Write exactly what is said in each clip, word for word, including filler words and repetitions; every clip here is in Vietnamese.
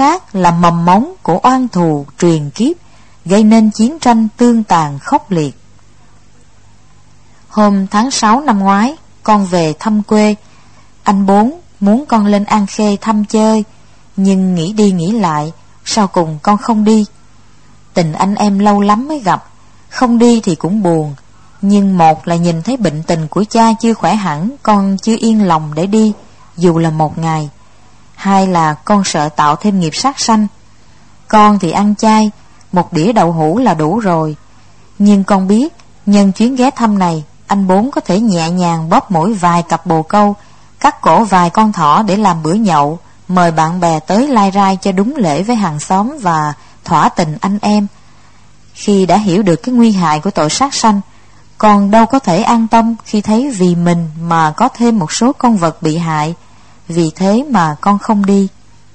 sát là mầm mống của oan thù truyền kiếp, gây nên chiến tranh tương tàn khốc liệt. Hôm tháng sáu năm ngoái, con về thăm quê. Anh Bốn muốn con lên An Khê thăm chơi, nhưng nghĩ đi nghĩ lại, sau cùng con không đi. Tình anh em lâu lắm mới gặp, không đi thì cũng buồn. Nhưng một là nhìn thấy bệnh tình của cha chưa khỏe hẳn, con chưa yên lòng để đi, dù là một ngày. Hai là con sợ tạo thêm nghiệp sát sanh. Con thì ăn chay, một đĩa đậu hũ là đủ rồi. Nhưng con biết, nhân chuyến ghé thăm này, anh Bốn có thể nhẹ nhàng bóp mỗi vài cặp bồ câu, cắt cổ vài con thỏ để làm bữa nhậu, mời bạn bè tới lai rai cho đúng lễ với hàng xóm và thỏa tình anh em. Khi đã hiểu được cái nguy hại của tội sát sanh, con đâu có thể an tâm khi thấy vì mình mà có thêm một số con vật bị hại. Vì thế mà con không đi.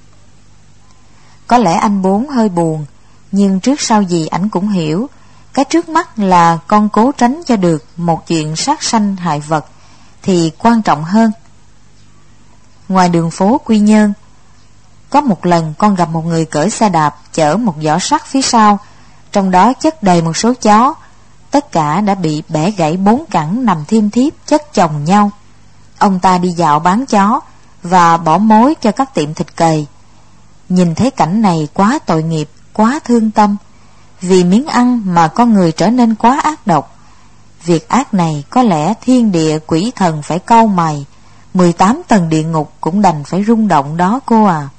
Có lẽ anh Bốn hơi buồn, nhưng trước sau gì ảnh cũng hiểu, cái trước mắt là con cố tránh cho được một chuyện sát sanh hại vật thì quan trọng hơn. Ngoài đường phố Quy Nhơn, có một lần con gặp một người cởi xe đạp chở một giỏ sắt phía sau, trong đó chất đầy một số chó. Tất cả đã bị bẻ gãy bốn cẳng nằm thiêm thiếp chất chồng nhau. Ông ta đi dạo bán chó và bỏ mối cho các tiệm thịt cầy. Nhìn thấy cảnh này quá tội nghiệp, quá thương tâm. Vì miếng ăn mà con người trở nên quá ác độc. Việc ác này có lẽ thiên địa quỷ thần phải cau mày, mười tám tầng địa ngục cũng đành phải rung động đó cô à.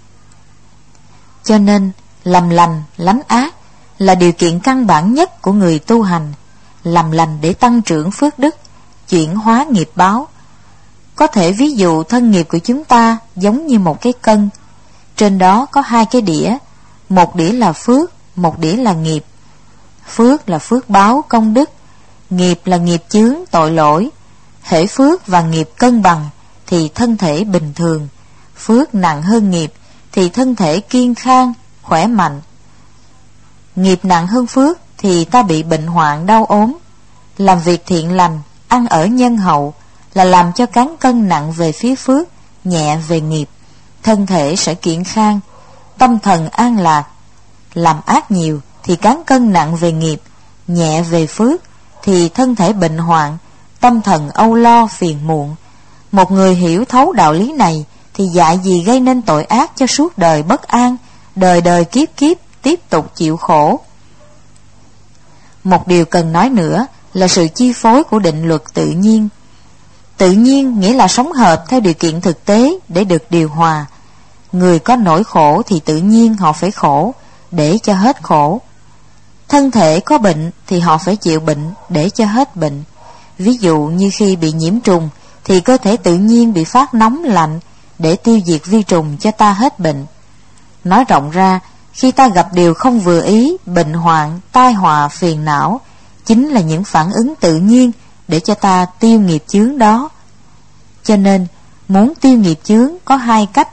Cho nên làm lành lánh ác là điều kiện căn bản nhất của người tu hành. Làm lành để tăng trưởng phước đức, chuyển hóa nghiệp báo. Có thể ví dụ thân nghiệp của chúng ta giống như một cái cân, trên đó có hai cái đĩa, một đĩa là phước, một đĩa là nghiệp. Phước là phước báo công đức, nghiệp là nghiệp chướng tội lỗi. Hễ phước và nghiệp cân bằng thì thân thể bình thường, phước nặng hơn nghiệp thì thân thể kiên khang, khỏe mạnh. Nghiệp nặng hơn phước thì ta bị bệnh hoạn đau ốm. Làm việc thiện lành, ăn ở nhân hậu là làm cho cán cân nặng về phía phước, nhẹ về nghiệp. Thân thể sẽ kiện khang, tâm thần an lạc. Làm ác nhiều thì cán cân nặng về nghiệp, nhẹ về phước thì thân thể bệnh hoạn, tâm thần âu lo phiền muộn. Một người hiểu thấu đạo lý này thì dại gì gây nên tội ác cho suốt đời bất an, đời đời kiếp kiếp tiếp tục chịu khổ. Một điều cần nói nữa là sự chi phối của định luật tự nhiên. Tự nhiên nghĩa là sống hợp theo điều kiện thực tế để được điều hòa. Người có nỗi khổ thì tự nhiên họ phải khổ để cho hết khổ. Thân thể có bệnh thì họ phải chịu bệnh để cho hết bệnh. Ví dụ như khi bị nhiễm trùng thì cơ thể tự nhiên bị phát nóng lạnh để tiêu diệt vi trùng cho ta hết bệnh. Nói rộng ra, khi ta gặp điều không vừa ý, bệnh hoạn, tai họa, phiền não, chính là những phản ứng tự nhiên để cho ta tiêu nghiệp chướng đó. Cho nên, muốn tiêu nghiệp chướng có hai cách.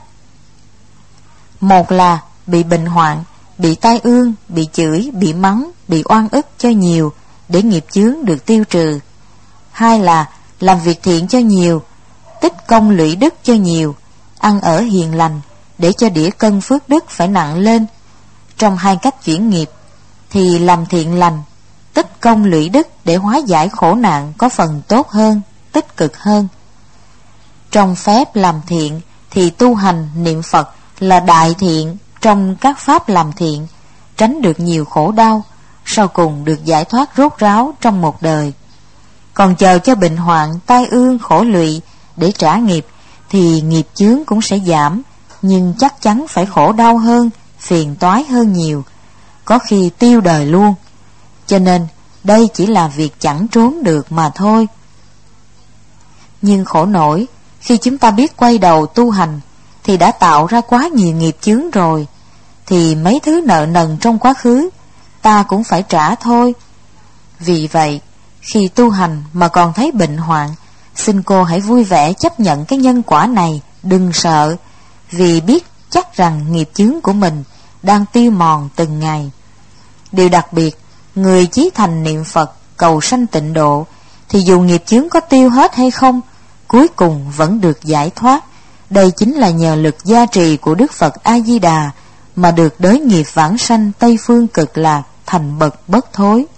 Một là bị bệnh hoạn, bị tai ương, bị chửi, bị mắng, bị oan ức cho nhiều để nghiệp chướng được tiêu trừ. Hai là làm việc thiện cho nhiều, tích công lũy đức cho nhiều, ăn ở hiền lành để cho đĩa cân phước đức phải nặng lên. Trong hai cách chuyển nghiệp thì làm thiện lành, tích công lũy đức để hóa giải khổ nạn có phần tốt hơn, tích cực hơn. Trong phép làm thiện thì tu hành niệm Phật là đại thiện trong các pháp làm thiện, tránh được nhiều khổ đau, sau cùng được giải thoát rốt ráo trong một đời. Còn chờ cho bệnh hoạn, tai ương, khổ lụy để trả nghiệp thì nghiệp chướng cũng sẽ giảm, nhưng chắc chắn phải khổ đau hơn, phiền toái hơn nhiều, có khi tiêu đời luôn. Cho nên đây chỉ là việc chẳng trốn được mà thôi. Nhưng khổ nổi, khi chúng ta biết quay đầu tu hành thì đã tạo ra quá nhiều nghiệp chướng rồi, thì mấy thứ nợ nần trong quá khứ ta cũng phải trả thôi. Vì vậy, khi tu hành mà còn thấy bệnh hoạn, xin cô hãy vui vẻ chấp nhận cái nhân quả này, đừng sợ, vì biết chắc rằng nghiệp chướng của mình đang tiêu mòn từng ngày. Điều đặc biệt, người chí thành niệm Phật cầu sanh tịnh độ thì dù nghiệp chướng có tiêu hết hay không, cuối cùng vẫn được giải thoát. Đây chính là nhờ lực gia trì của Đức Phật A Di Đà mà được đới nghiệp vãng sanh Tây Phương Cực Lạc thành bậc bất thối.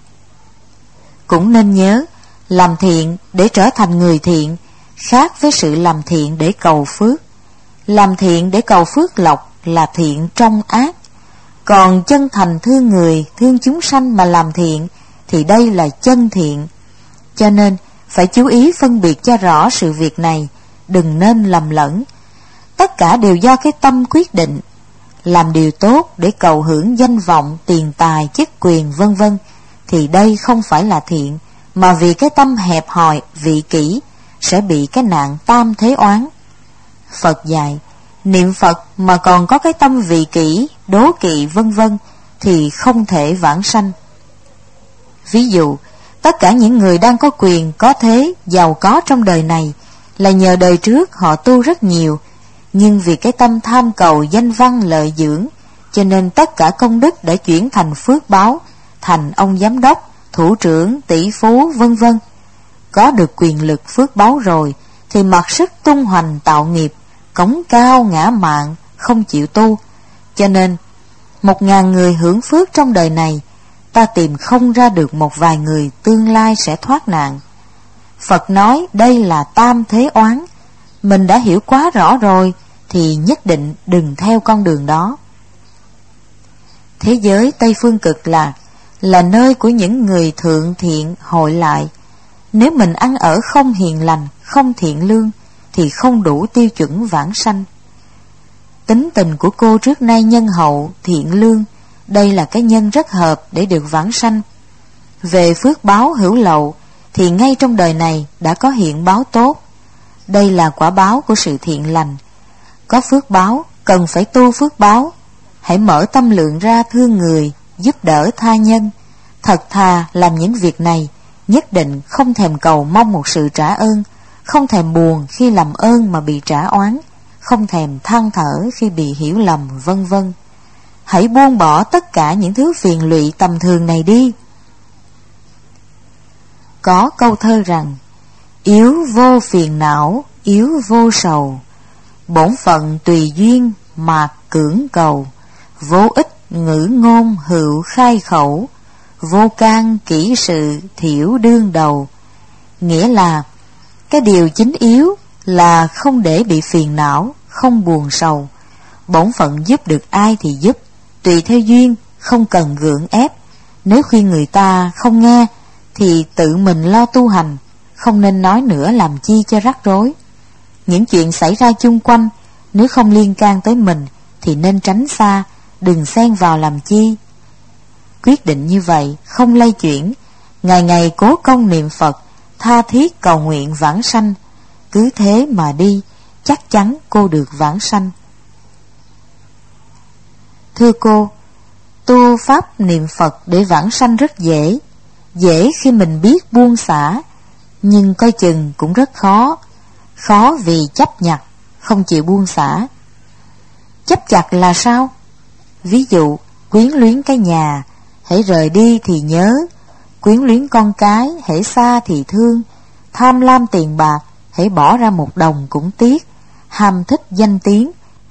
Cũng nên nhớ, làm thiện để trở thành người thiện khác với sự làm thiện để cầu phước. Làm thiện để cầu phước lộc là thiện trong ác, còn chân thành thương người, thương chúng sanh mà làm thiện thì đây là chân thiện. Cho nên phải chú ý phân biệt cho rõ sự việc này, đừng nên lầm lẫn. Tất cả đều do cái tâm quyết định. Làm điều tốt để cầu hưởng danh vọng, tiền tài, chức quyền vân vân thì đây không phải là thiện, mà vì cái tâm hẹp hòi, vị kỷ sẽ bị cái nạn tam thế oán. Phật dạy, niệm Phật mà còn có cái tâm vị kỷ, đố kỵ vân vân thì không thể vãng sanh. Ví dụ, tất cả những người đang có quyền, có thế, giàu có trong đời này là nhờ đời trước họ tu rất nhiều, nhưng vì cái tâm tham cầu danh văn lợi dưỡng, cho nên tất cả công đức đã chuyển thành phước báo, thành ông giám đốc, thủ trưởng, tỷ phú vân vân. Có được quyền lực phước báo rồi thì mặc sức tung hoành tạo nghiệp, cống cao ngã mạn, không chịu tu. Cho nên một ngàn người hưởng phước trong đời này, ta tìm không ra được một vài người tương lai sẽ thoát nạn. Phật nói đây là tam thế oán. Mình đã hiểu quá rõ rồi thì nhất định đừng theo con đường đó. Thế giới Tây Phương Cực Lạc là nơi của những người thượng thiện hội lại. Nếu mình ăn ở không hiền lành, không thiện lương thì không đủ tiêu chuẩn vãng sanh. Tính tình của cô trước nay nhân hậu, thiện lương, đây là cái nhân rất hợp để được vãng sanh. Về phước báo hữu lậu thì ngay trong đời này đã có hiện báo tốt. Đây là quả báo của sự thiện lành. Có phước báo, cần phải tu phước báo. Hãy mở tâm lượng ra thương người, giúp đỡ tha nhân. Thật thà làm những việc này, nhất định không thèm cầu mong một sự trả ơn, không thèm buồn khi làm ơn mà bị trả oán, không thèm than thở khi bị hiểu lầm vân vân. Hãy buông bỏ tất cả những thứ phiền lụy tầm thường này đi. Có câu thơ rằng: yếu vô phiền não, yếu vô sầu, bổn phận tùy duyên mạc cưỡng cầu, vô ích ngữ ngôn hữu khai khẩu, vô can kỹ sự thiểu đương đầu. Nghĩa là cái điều chính yếu là không để bị phiền não, không buồn sầu. Bổn phận giúp được ai thì giúp, tùy theo duyên, không cần gượng ép. Nếu khuyên người ta không nghe thì tự mình lo tu hành, không nên nói nữa làm chi cho rắc rối. Những chuyện xảy ra chung quanh, nếu không liên can tới mình thì nên tránh xa, đừng xen vào làm chi. Quyết định như vậy, không lay chuyển, ngày ngày cố công niệm Phật, tha thiết cầu nguyện vãng sanh. Cứ thế mà đi, chắc chắn cô được vãng sanh. Thưa cô, tu pháp niệm Phật để vãng sanh rất dễ. Dễ khi mình biết buông xả, nhưng coi chừng cũng rất khó. Khó vì chấp nhặt, không chịu buông xả. Chấp chặt là sao? Ví dụ, quyến luyến cái nhà, hễ rời đi thì nhớ. Quyến luyến con cái, hễ xa thì thương. Tham lam tiền bạc, hễ bỏ ra một đồng cũng tiếc. Ham thích danh tiếng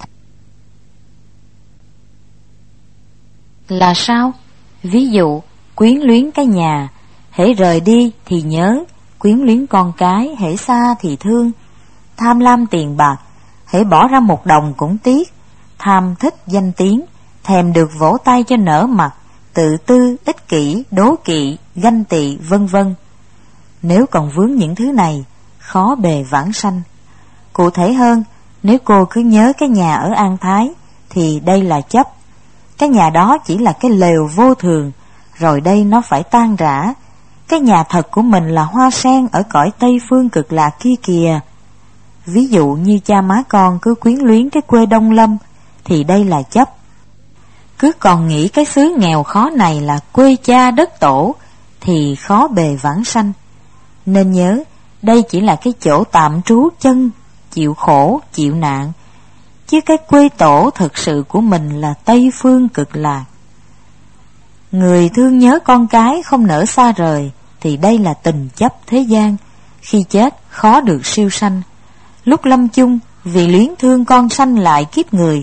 là sao? Ví dụ, quyến luyến cái nhà, hễ rời đi thì nhớ. Quyến luyến con cái, hễ xa thì thương. Tham lam tiền bạc, hễ bỏ ra một đồng cũng tiếc. Tham thích danh tiếng, thèm được vỗ tay cho nở mặt. Tự tư, ích kỷ, đố kỵ, ganh tị vân vân. Nếu còn vướng những thứ này, khó bề vãng sanh. Cụ thể hơn, nếu cô cứ nhớ cái nhà ở An Thái thì đây là chấp. Cái nhà đó chỉ là cái lều vô thường, rồi đây nó phải tan rã. Cái nhà thật của mình là hoa sen ở cõi Tây Phương Cực Lạc kia kìa. Ví dụ như cha má con cứ quyến luyến cái quê Đông Lâm thì đây là chấp. Cứ còn nghĩ cái xứ nghèo khó này là quê cha đất tổ thì khó bề vãng sanh. Nên nhớ, đây chỉ là cái chỗ tạm trú chân, chịu khổ, chịu nạn, chứ cái quê tổ thực sự của mình là Tây Phương Cực Lạc. Người thương nhớ con cái không nỡ xa rời thì đây là tình chấp thế gian, khi chết khó được siêu sanh. Lúc lâm chung vì luyến thương con sanh lại kiếp người,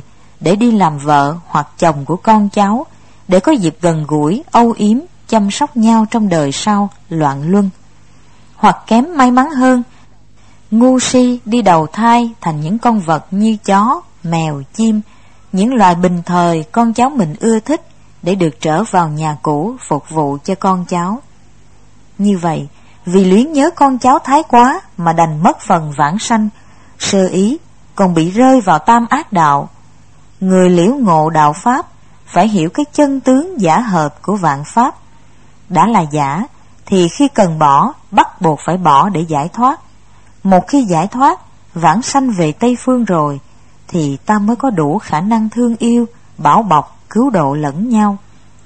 để đi làm vợ hoặc chồng của con cháu, để có dịp gần gũi, âu yếm, chăm sóc nhau trong đời sau loạn luân. Hoặc kém may mắn hơn, ngu si đi đầu thai thành những con vật như chó, mèo, chim, những loài bình thời con cháu mình ưa thích, để được trở vào nhà cũ phục vụ cho con cháu. Như vậy, vì luyến nhớ con cháu thái quá mà đành mất phần vãng sanh, sơ ý còn bị rơi vào tam ác đạo. Người liễu ngộ đạo pháp phải hiểu cái chân tướng giả hợp của vạn pháp. Đã là giả thì khi cần bỏ, bắt buộc phải bỏ để giải thoát. Một khi giải thoát, vãng sanh về Tây Phương rồi, thì ta mới có đủ khả năng thương yêu, bảo bọc, cứu độ lẫn nhau.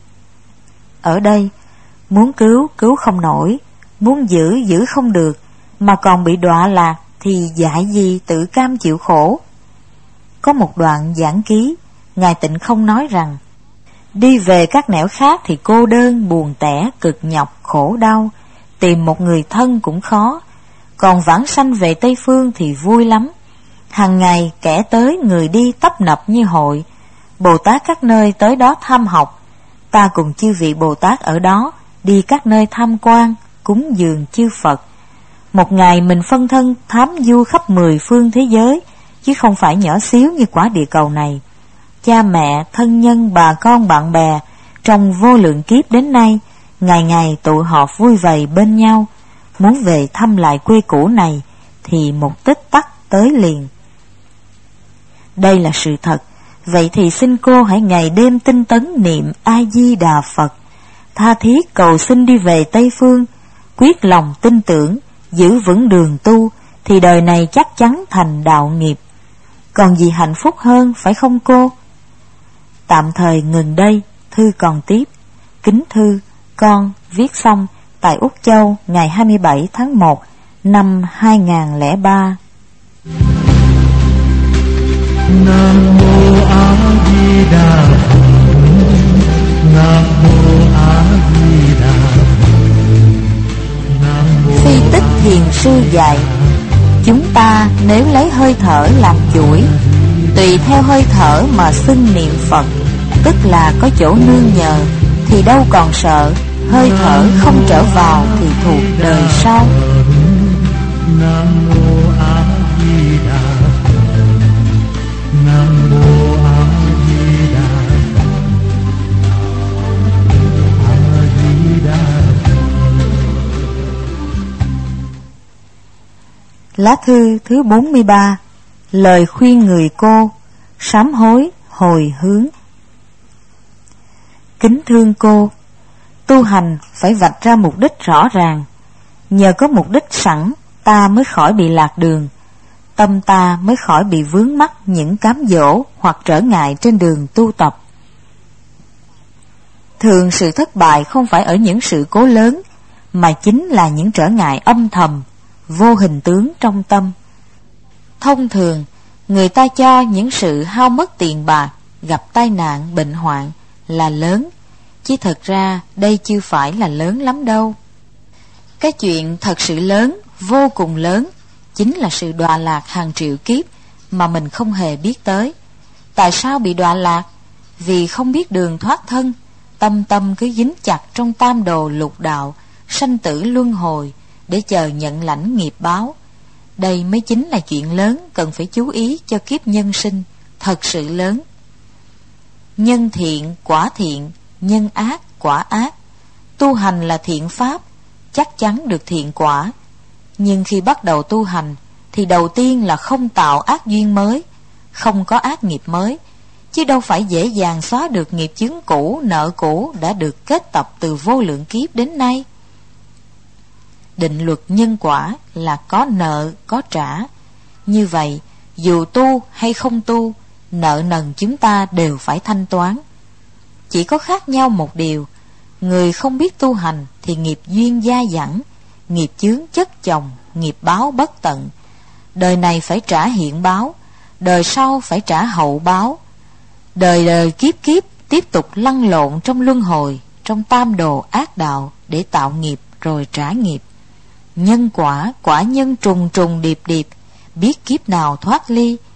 Ở đây, muốn cứu, cứu không nổi, muốn giữ, giữ không được, mà còn bị đọa lạc, thì dại gì tự cam chịu khổ. Có một đoạn giảng ký, Ngài Tịnh Không nói rằng, đi về các nẻo khác thì cô đơn, buồn tẻ, cực nhọc, khổ đau, tìm một người thân cũng khó. Còn vãng sanh về Tây Phương thì vui lắm. Hằng ngày kẻ tới người đi tấp nập như hội, Bồ Tát các nơi tới đó tham học. Ta cùng chư vị Bồ Tát ở đó đi các nơi tham quan, cúng dường chư Phật. Một ngày mình phân thân thám du khắp mười phương thế giới, chứ không phải nhỏ xíu như quả địa cầu này. Cha mẹ, thân nhân, bà con, bạn bè trong vô lượng kiếp đến nay, ngày ngày tụ họp vui vầy bên nhau. Muốn về thăm lại quê cũ này thì một tích tắc tới liền. Đây là sự thật. Vậy thì xin cô hãy ngày đêm tinh tấn niệm A Di Đà Phật, tha thiết cầu xin đi về Tây Phương, quyết lòng tin tưởng, giữ vững đường tu, thì đời này chắc chắn thành đạo nghiệp. Còn gì hạnh phúc hơn, phải không cô? Tạm thời ngừng đây, thư còn tiếp. Kính thư, con viết xong tại Úc Châu ngày hai mươi bảy tháng một năm hai nghìn không trăm lẻ ba. Nam mô A Di Đà Phật. Nam mô A Di Đà Phật. Phi Tích Hiền Sư dạy, chúng ta nếu lấy hơi thở làm chuỗi, tùy theo hơi thở mà xưng niệm Phật, tức là có chỗ nương nhờ, thì đâu còn sợ. Hơi thở không trở vào thì thuộc đời sau. Nam mô A Di Đà Phật. Nam mô A Di Đà Phật. A Di Đà Phật. Lá thư thứ bốn mươi ba. Lời khuyên người cô, sám hối, hồi hướng. Kính thương cô, tu hành phải vạch ra mục đích rõ ràng. Nhờ có mục đích sẵn, ta mới khỏi bị lạc đường, tâm ta mới khỏi bị vướng mắc những cám dỗ hoặc trở ngại trên đường tu tập. Thường sự thất bại không phải ở những sự cố lớn, mà chính là những trở ngại âm thầm, vô hình tướng trong tâm. Thông thường, người ta cho những sự hao mất tiền bạc, gặp tai nạn, bệnh hoạn là lớn, chứ thật ra đây chưa phải là lớn lắm đâu. Cái chuyện thật sự lớn, vô cùng lớn, chính là sự đọa lạc hàng triệu kiếp mà mình không hề biết tới. Tại sao bị đọa lạc? Vì không biết đường thoát thân, tâm tâm cứ dính chặt trong tam đồ lục đạo, sanh tử luân hồi, để chờ nhận lãnh nghiệp báo. Đây mới chính là chuyện lớn cần phải chú ý cho kiếp nhân sinh, thật sự lớn. Nhân thiện, quả thiện, nhân ác, quả ác. Tu hành là thiện pháp, chắc chắn được thiện quả. Nhưng khi bắt đầu tu hành, thì đầu tiên là không tạo ác duyên mới, không có ác nghiệp mới, chứ đâu phải dễ dàng xóa được nghiệp chướng cũ, nợ cũ đã được kết tập từ vô lượng kiếp đến nay. Định luật nhân quả là có nợ, có trả. Như vậy, dù tu hay không tu, nợ nần chúng ta đều phải thanh toán. Chỉ có khác nhau một điều, người không biết tu hành thì nghiệp duyên dai dẳng, nghiệp chướng chất chồng, nghiệp báo bất tận. Đời này phải trả hiện báo, đời sau phải trả hậu báo. Đời đời kiếp kiếp tiếp tục lăn lộn trong luân hồi, trong tam đồ ác đạo để tạo nghiệp rồi trả nghiệp. Nhân quả, quả nhân trùng trùng điệp điệp, biết kiếp nào thoát ly.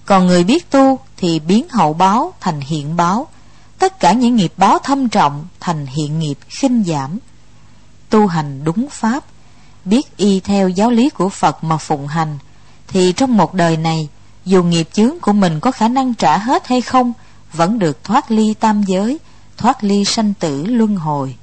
Còn người biết tu thì biến hậu báo thành hiện báo, tất cả những nghiệp báo thâm trọng thành hiện nghiệp khinh giảm. Tu hành đúng pháp, biết y theo giáo lý của Phật mà phụng hành, thì trong một đời này, dù nghiệp chướng của mình có khả năng trả hết hay không, vẫn được thoát ly tam giới, thoát ly sanh tử luân hồi.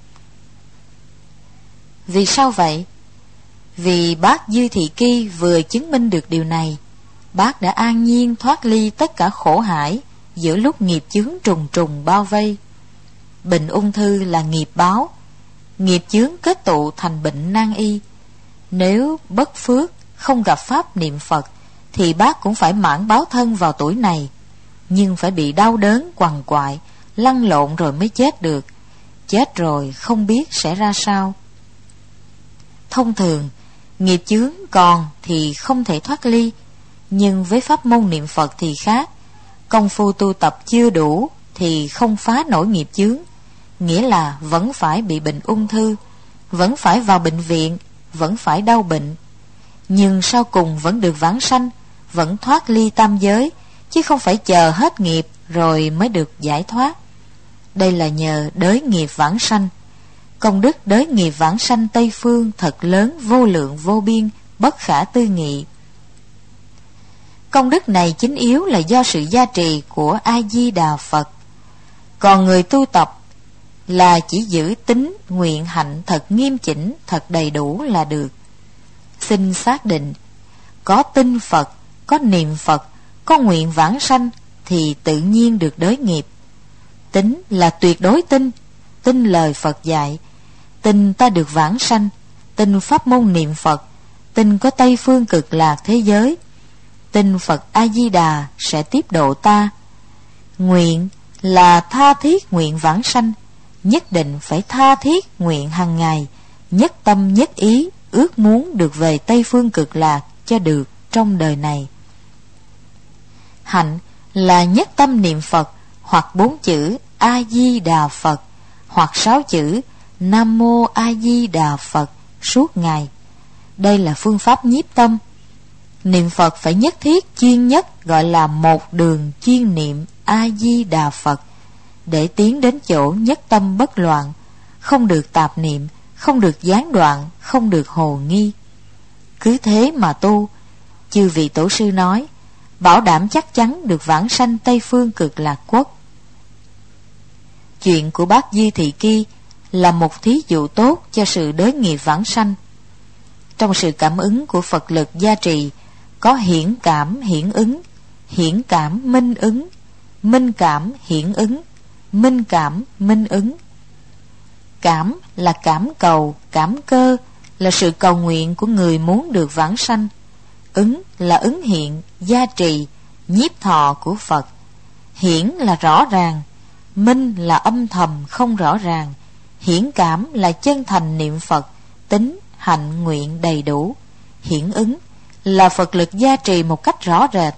Vì sao vậy? Vì bác Dư Thị Ki vừa chứng minh được điều này. Bác đã an nhiên thoát ly tất cả khổ hải giữa lúc nghiệp chướng trùng trùng bao vây. Bệnh ung thư là nghiệp báo, nghiệp chướng kết tụ thành bệnh nan y. Nếu bất phước không gặp pháp niệm Phật thì bác cũng phải mãn báo thân vào tuổi này, nhưng phải bị đau đớn quằn quại, lăn lộn rồi mới chết được. Chết rồi không biết sẽ ra sao. Thông thường, nghiệp chướng còn thì không thể thoát ly, nhưng với pháp môn niệm Phật thì khác. Công phu tu tập chưa đủ thì không phá nổi nghiệp chướng, nghĩa là vẫn phải bị bệnh ung thư, vẫn phải vào bệnh viện, vẫn phải đau bệnh, nhưng sau cùng vẫn được vãng sanh, vẫn thoát ly tam giới, chứ không phải chờ hết nghiệp rồi mới được giải thoát. Đây là nhờ đới nghiệp vãng sanh. Công đức đới nghiệp vãng sanh Tây Phương thật lớn, vô lượng vô biên, bất khả tư nghị. Công đức này chính yếu là do sự gia trì của A Di Đà Phật. Còn người tu tập là chỉ giữ tính nguyện hạnh thật nghiêm chỉnh, thật đầy đủ là được. Xin xác định, có tin Phật, có niệm Phật, có nguyện vãng sanh thì tự nhiên được đới nghiệp. Tính là tuyệt đối tin, tin lời Phật dạy, tin ta được vãng sanh, tin pháp môn niệm Phật, tin có Tây Phương Cực Lạc thế giới, tin Phật A Di Đà sẽ tiếp độ ta. Nguyện là tha thiết nguyện vãng sanh, nhất định phải tha thiết nguyện hàng ngày, nhất tâm nhất ý, ước muốn được về Tây Phương Cực Lạc cho được trong đời này. Hạnh là nhất tâm niệm Phật, hoặc bốn chữ A Di Đà Phật, hoặc sáu chữ Nam Mô A Di Đà Phật suốt ngày. Đây là phương pháp nhiếp tâm. Niệm Phật phải nhất thiết chuyên nhất, gọi là một đường chuyên niệm A Di Đà Phật, để tiến đến chỗ nhất tâm bất loạn, không được tạp niệm, không được gián đoạn, không được hồ nghi. Cứ thế mà tu, chư vị tổ sư nói, bảo đảm chắc chắn được vãng sanh Tây Phương Cực Lạc Quốc. Chuyện của bác Dư Thị Ki là một thí dụ tốt cho sự đới nghiệp vãng sanh. Trong sự cảm ứng của Phật lực gia trì, có hiển cảm hiển ứng, hiển cảm minh ứng, minh cảm hiển ứng, minh cảm minh ứng. Cảm là cảm cầu, cảm cơ, là sự cầu nguyện của người muốn được vãng sanh. Ứng là ứng hiện, gia trì, nhiếp thọ của Phật. Hiển là rõ ràng, minh là âm thầm không rõ ràng, hiển cảm là chân thành niệm Phật, tính hạnh nguyện đầy đủ. Hiển ứng là Phật lực gia trì một cách rõ rệt.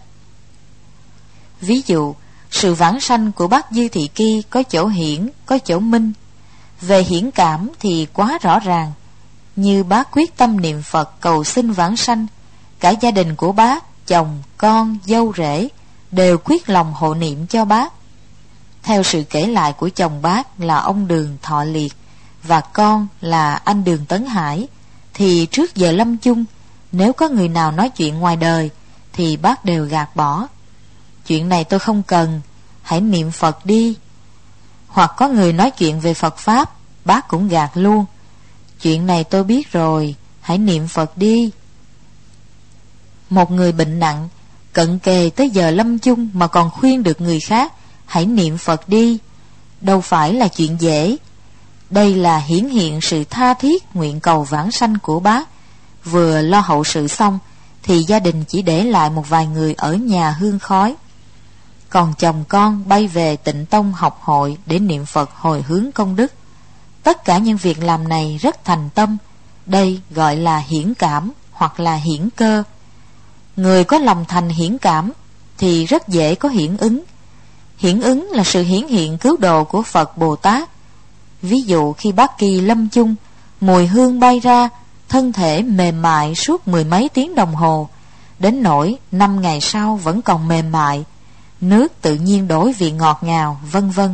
Ví dụ, sự vãng sanh của bác Dư Thị Ki có chỗ hiển, có chỗ minh. Về hiển cảm thì quá rõ ràng, như bác quyết tâm niệm Phật cầu xin vãng sanh, cả gia đình của bác, chồng, con, dâu rể đều quyết lòng hộ niệm cho bác. Theo sự kể lại của chồng bác là ông Đường Thọ Liệt và con là anh Đường Tấn Hải, thì trước giờ lâm chung, nếu có người nào nói chuyện ngoài đời thì bác đều gạt bỏ. Chuyện này tôi không cần, hãy niệm Phật đi. Hoặc có người nói chuyện về Phật Pháp, bác cũng gạt luôn. Chuyện này tôi biết rồi, hãy niệm Phật đi. Một người bệnh nặng, cận kề tới giờ lâm chung mà còn khuyên được người khác hãy niệm Phật đi, đâu phải là chuyện dễ. Đây là hiển hiện sự tha thiết nguyện cầu vãng sanh của bác. Vừa lo hậu sự xong thì gia đình chỉ để lại một vài người ở nhà hương khói. Còn chồng con bay về Tịnh Tông học hội để niệm Phật hồi hướng công đức. Tất cả những việc làm này rất thành tâm. Đây gọi là hiển cảm hoặc là hiển cơ. Người có lòng thành hiển cảm thì rất dễ có hiển ứng. Hiển ứng là sự hiển hiện cứu độ của Phật Bồ Tát. Ví dụ khi bác Kỳ lâm chung, mùi hương bay ra, thân thể mềm mại suốt mười mấy tiếng đồng hồ, đến nỗi năm ngày sau vẫn còn mềm mại, nước tự nhiên đổi vị ngọt ngào, vân vân.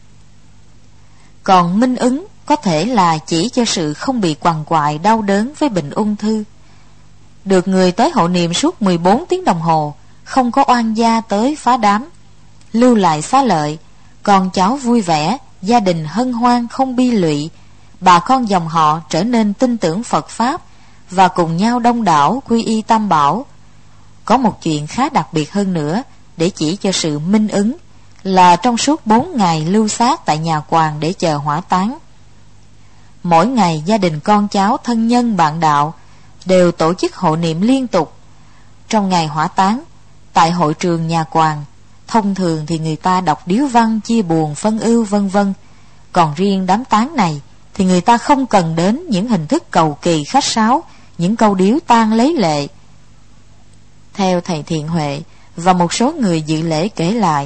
Còn minh ứng có thể là chỉ cho sự không bị quằn quại đau đớn với bệnh ung thư. Được người tới hộ niệm suốt mười bốn tiếng đồng hồ, không có oan gia tới phá đám, lưu lại xá lợi, con cháu vui vẻ, gia đình hân hoan không bi lụy, bà con dòng họ trở nên tin tưởng Phật Pháp và cùng nhau đông đảo quy y Tam Bảo. Có một chuyện khá đặc biệt hơn nữa để chỉ cho sự minh ứng là trong suốt bốn ngày lưu xác tại nhà quàng để chờ hỏa táng, mỗi ngày gia đình con cháu, thân nhân, bạn đạo đều tổ chức hộ niệm liên tục. Trong ngày hỏa táng, tại hội trường nhà quàng, thông thường thì người ta đọc điếu văn chia buồn phân ưu vân vân. Còn riêng đám táng này thì người ta không cần đến những hình thức cầu kỳ khách sáo, những câu điếu tang lấy lệ. Theo thầy Thiện Huệ và một số người dự lễ kể lại,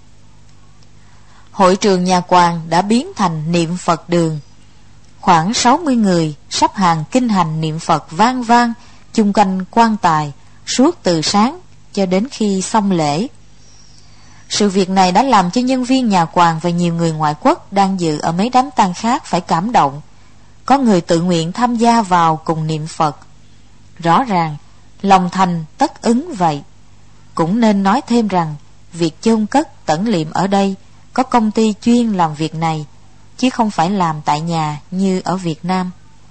hội trường nhà quàng đã biến thành niệm Phật đường. Khoảng sáu mươi người sắp hàng kinh hành niệm Phật vang vang chung quanh quan tài suốt từ sáng cho đến khi xong lễ. Sự việc này đã làm cho nhân viên nhà quàng và nhiều người ngoại quốc đang dự ở mấy đám tang khác phải cảm động. Có người tự nguyện tham gia vào cùng niệm Phật. Rõ ràng lòng thành tất ứng vậy. Cũng nên nói thêm rằng việc chôn cất tẩn liệm ở đây có công ty chuyên làm việc này, chứ không phải làm tại nhà như ở Việt Nam.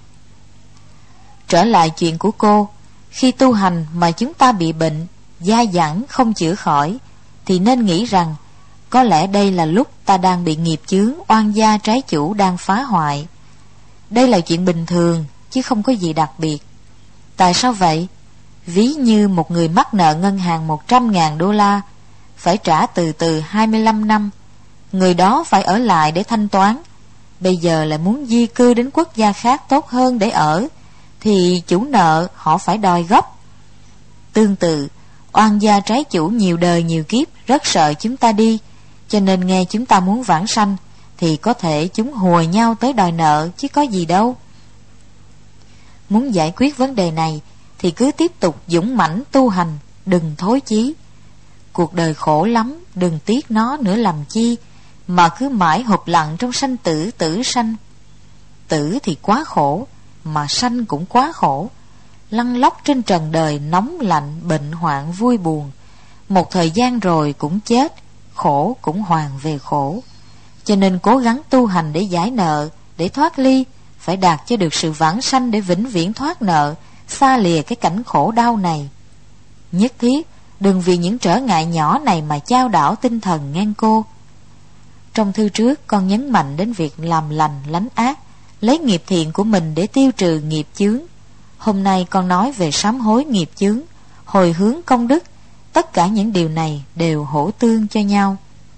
Trở lại chuyện của cô, khi tu hành mà chúng ta bị bệnh, dai dẳng không chữa khỏi, thì nên nghĩ rằng có lẽ đây là lúc ta đang bị nghiệp chướng oan gia trái chủ đang phá hoại. Đây là chuyện bình thường chứ không có gì đặc biệt. Tại sao vậy? Ví như một người mắc nợ ngân hàng một trăm ngàn đô la, phải trả từ từ hai mươi lăm năm. Người đó phải ở lại để thanh toán. Bây giờ lại muốn di cư đến quốc gia khác tốt hơn để ở, thì chủ nợ họ phải đòi gấp. Tương tự, oan gia trái chủ nhiều đời nhiều kiếp rất sợ chúng ta đi, cho nên nghe chúng ta muốn vãng sanh thì có thể chúng hùa nhau tới đòi nợ chứ có gì đâu. Muốn giải quyết vấn đề này thì cứ tiếp tục dũng mãnh tu hành, đừng thối chí. Cuộc đời khổ lắm, đừng tiếc nó nữa làm chi, mà cứ mãi hụp lặng trong sanh tử tử sanh. Tử thì quá khổ, mà sanh cũng quá khổ. Lăn lóc trên trần đời nóng lạnh, bệnh hoạn vui buồn. Một thời gian rồi cũng chết, khổ cũng hoàn về khổ. Cho nên cố gắng tu hành để giải nợ, để thoát ly, phải đạt cho được sự vãng sanh để vĩnh viễn thoát nợ, xa lìa cái cảnh khổ đau này. Nhất thiết đừng vì những trở ngại nhỏ này mà chao đảo tinh thần ngang cô. Trong thư trước con nhấn mạnh đến việc làm lành lánh ác, lấy nghiệp thiện của mình để tiêu trừ nghiệp chướng. Hôm nay con nói về sám hối nghiệp chướng, hồi hướng công đức. Tất cả những điều này đều hỗ tương cho nhau.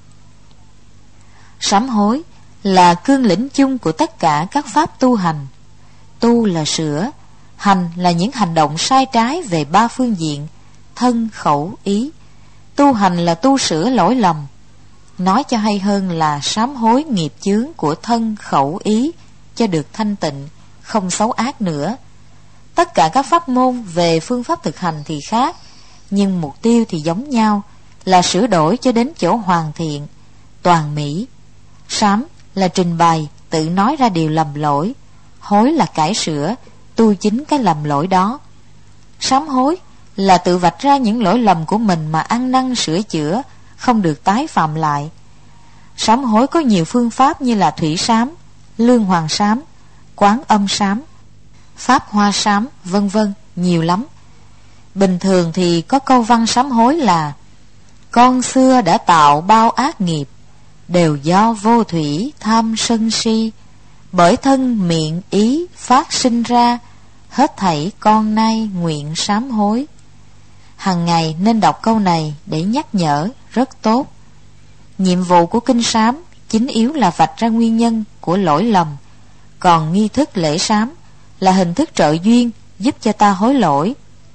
Sám hối là cương lĩnh chung của tất cả các pháp tu hành. Tu là sửa, hành là những hành động sai trái về ba phương diện: thân, khẩu, ý. Tu hành là tu sửa lỗi lầm. Nói cho hay hơn là sám hối nghiệp chướng của thân, khẩu, ý cho được thanh tịnh, không xấu ác nữa. Tất cả các pháp môn về phương pháp thực hành thì khác, nhưng mục tiêu thì giống nhau, là sửa đổi cho đến chỗ hoàn thiện, toàn mỹ. Sám là trình bày, tự nói ra điều lầm lỗi. Hối là cải sửa, tu chính cái lầm lỗi đó. Sám hối là tự vạch ra những lỗi lầm của mình mà ăn năn sửa chữa, không được tái phạm lại. Sám hối có nhiều phương pháp như là thủy sám, lương hoàng sám, quán âm sám, pháp hoa sám, vân vân, nhiều lắm. Bình thường thì có câu văn sám hối là: con xưa đã tạo bao ác nghiệp, đều do vô thủy tham sân si, bởi thân miệng ý phát sinh ra, hết thảy con nay nguyện sám hối. Hằng ngày nên đọc câu này để nhắc nhở, rất tốt. Nhiệm vụ của kinh sám chính yếu là vạch ra nguyên nhân của lỗi lầm, còn nghi thức lễ sám là hình thức trợ duyên giúp cho ta hối lỗi.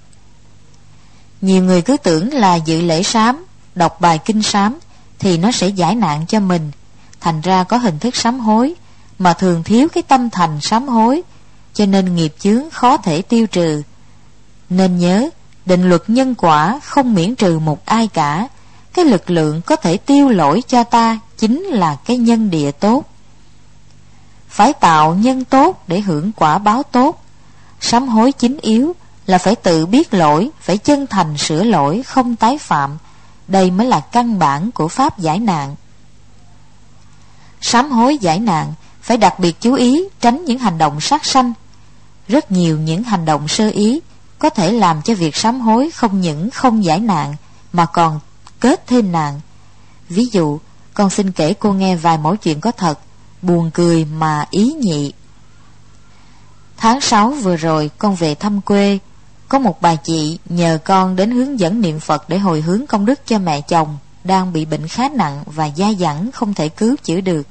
Nhiều người cứ tưởng là dự lễ sám, đọc bài kinh sám thì nó sẽ giải nạn cho mình, thành ra có hình thức sám hối mà thường thiếu cái tâm thành sám hối, cho nên nghiệp chướng khó thể tiêu trừ. Nên nhớ, Định luật nhân quả không miễn trừ một ai cả. Cái lực lượng có thể tiêu lỗi cho ta chính là cái nhân địa tốt. Phải tạo nhân tốt để hưởng quả báo tốt. Sám hối chính yếu là phải tự biết lỗi, phải chân thành sửa lỗi, không tái phạm. Đây mới là căn bản của pháp giải nạn. Sám hối giải nạn phải đặc biệt chú ý tránh những hành động sát sanh. Rất nhiều những hành động sơ ý có thể làm cho việc sám hối không những không giải nạn mà còn kết thêm nạn. Ví dụ, con xin kể cô nghe vài mẫu chuyện có thật, buồn cười mà ý nhị. Tháng sáu vừa rồi con về thăm quê. Có một bà chị nhờ con đến hướng dẫn niệm Phật để hồi hướng công đức cho mẹ chồng đang bị bệnh khá nặng và dai dẳng không thể cứu chữa được.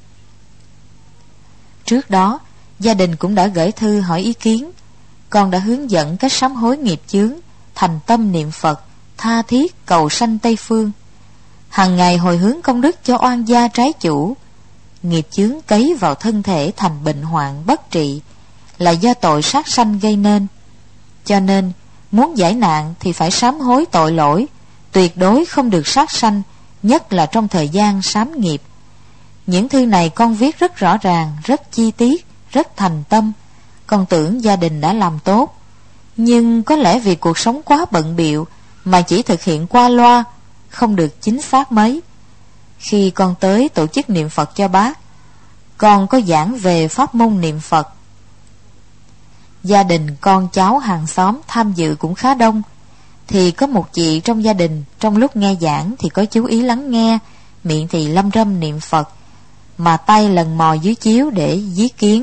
Trước đó, gia đình cũng đã gửi thư hỏi ý kiến. Con đã hướng dẫn cách sám hối nghiệp chướng, thành tâm niệm Phật, tha thiết cầu sanh Tây Phương. Hằng ngày hồi hướng công đức cho oan gia trái chủ. Nghiệp chướng cấy vào thân thể thành bệnh hoạn bất trị, là do tội sát sanh gây nên. Cho nên, muốn giải nạn thì phải sám hối tội lỗi, tuyệt đối không được sát sanh, nhất là trong thời gian sám nghiệp. Những thư này con viết rất rõ ràng, rất chi tiết, rất thành tâm. Con tưởng gia đình đã làm tốt, nhưng có lẽ vì cuộc sống quá bận bịu mà chỉ thực hiện qua loa, không được chính xác mấy. Khi con tới tổ chức niệm Phật cho bác, con có giảng về pháp môn niệm Phật. Gia đình con cháu hàng xóm tham dự cũng khá đông. Thì có một chị trong gia đình, trong lúc nghe giảng thì có chú ý lắng nghe, miệng thì lâm râm niệm Phật, mà tay lần mò dưới chiếu để dí kiến.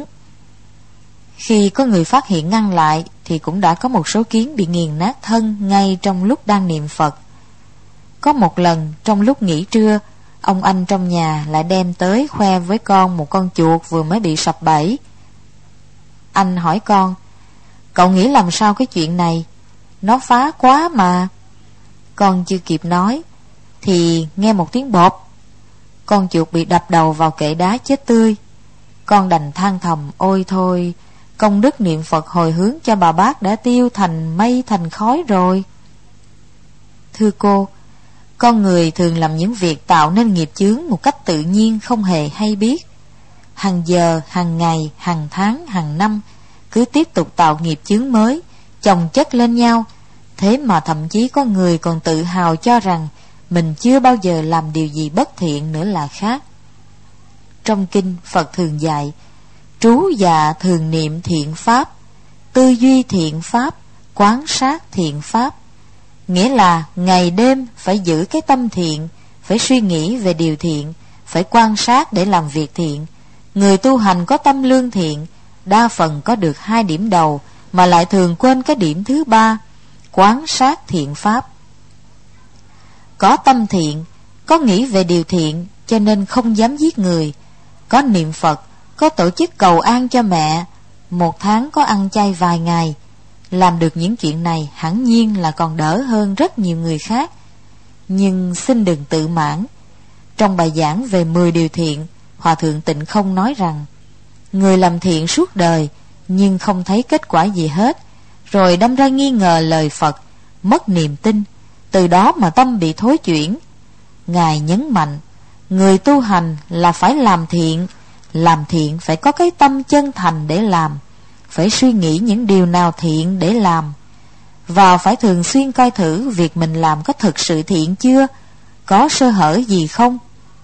Khi có người phát hiện ngăn lại thì cũng đã có một số kiến bị nghiền nát thân ngay trong lúc đang niệm Phật. Có một lần trong lúc nghỉ trưa, ông anh trong nhà lại đem tới khoe với con một con chuột vừa mới bị sập bẫy. Anh hỏi con: "Cậu nghĩ làm sao cái chuyện này? Nó phá quá mà." Con chưa kịp nói thì nghe một tiếng bộp. Con chuột bị đập đầu vào kệ đá chết tươi. Con đành than thầm: "Ôi thôi, công đức niệm Phật hồi hướng cho bà bác đã tiêu thành mây thành khói rồi." Thưa cô, con người thường làm những việc tạo nên nghiệp chướng một cách tự nhiên, không hề hay biết. Hàng giờ, hàng ngày, hàng tháng, hàng năm cứ tiếp tục tạo nghiệp chướng mới, chồng chất lên nhau. Thế mà thậm chí có người còn tự hào cho rằng mình chưa bao giờ làm điều gì bất thiện nữa là khác. Trong kinh, Phật thường dạy: trú dạ thường niệm thiện pháp, tư duy thiện pháp, quán sát thiện pháp. Nghĩa là ngày đêm phải giữ cái tâm thiện, phải suy nghĩ về điều thiện, phải quan sát để làm việc thiện. Người tu hành có tâm lương thiện đa phần có được hai điểm đầu mà lại thường quên cái điểm thứ ba, quán sát thiện pháp. Có tâm thiện, có nghĩ về điều thiện cho nên không dám giết người, có niệm Phật, có tổ chức cầu an cho mẹ, một tháng có ăn chay vài ngày. Làm được những chuyện này hẳn nhiên là còn đỡ hơn rất nhiều người khác. Nhưng xin đừng tự mãn. Trong bài giảng về mười điều thiện, Hòa thượng Tịnh Không nói rằng người làm thiện suốt đời nhưng không thấy kết quả gì hết, rồi đâm ra nghi ngờ lời Phật, mất niềm tin, từ đó mà tâm bị thối chuyển. Ngài nhấn mạnh, người tu hành là phải làm thiện, làm thiện phải có cái tâm chân thành để làm, phải suy nghĩ những điều nào thiện để làm, và phải thường xuyên coi thử việc mình làm có thực sự thiện chưa, có sơ hở gì không.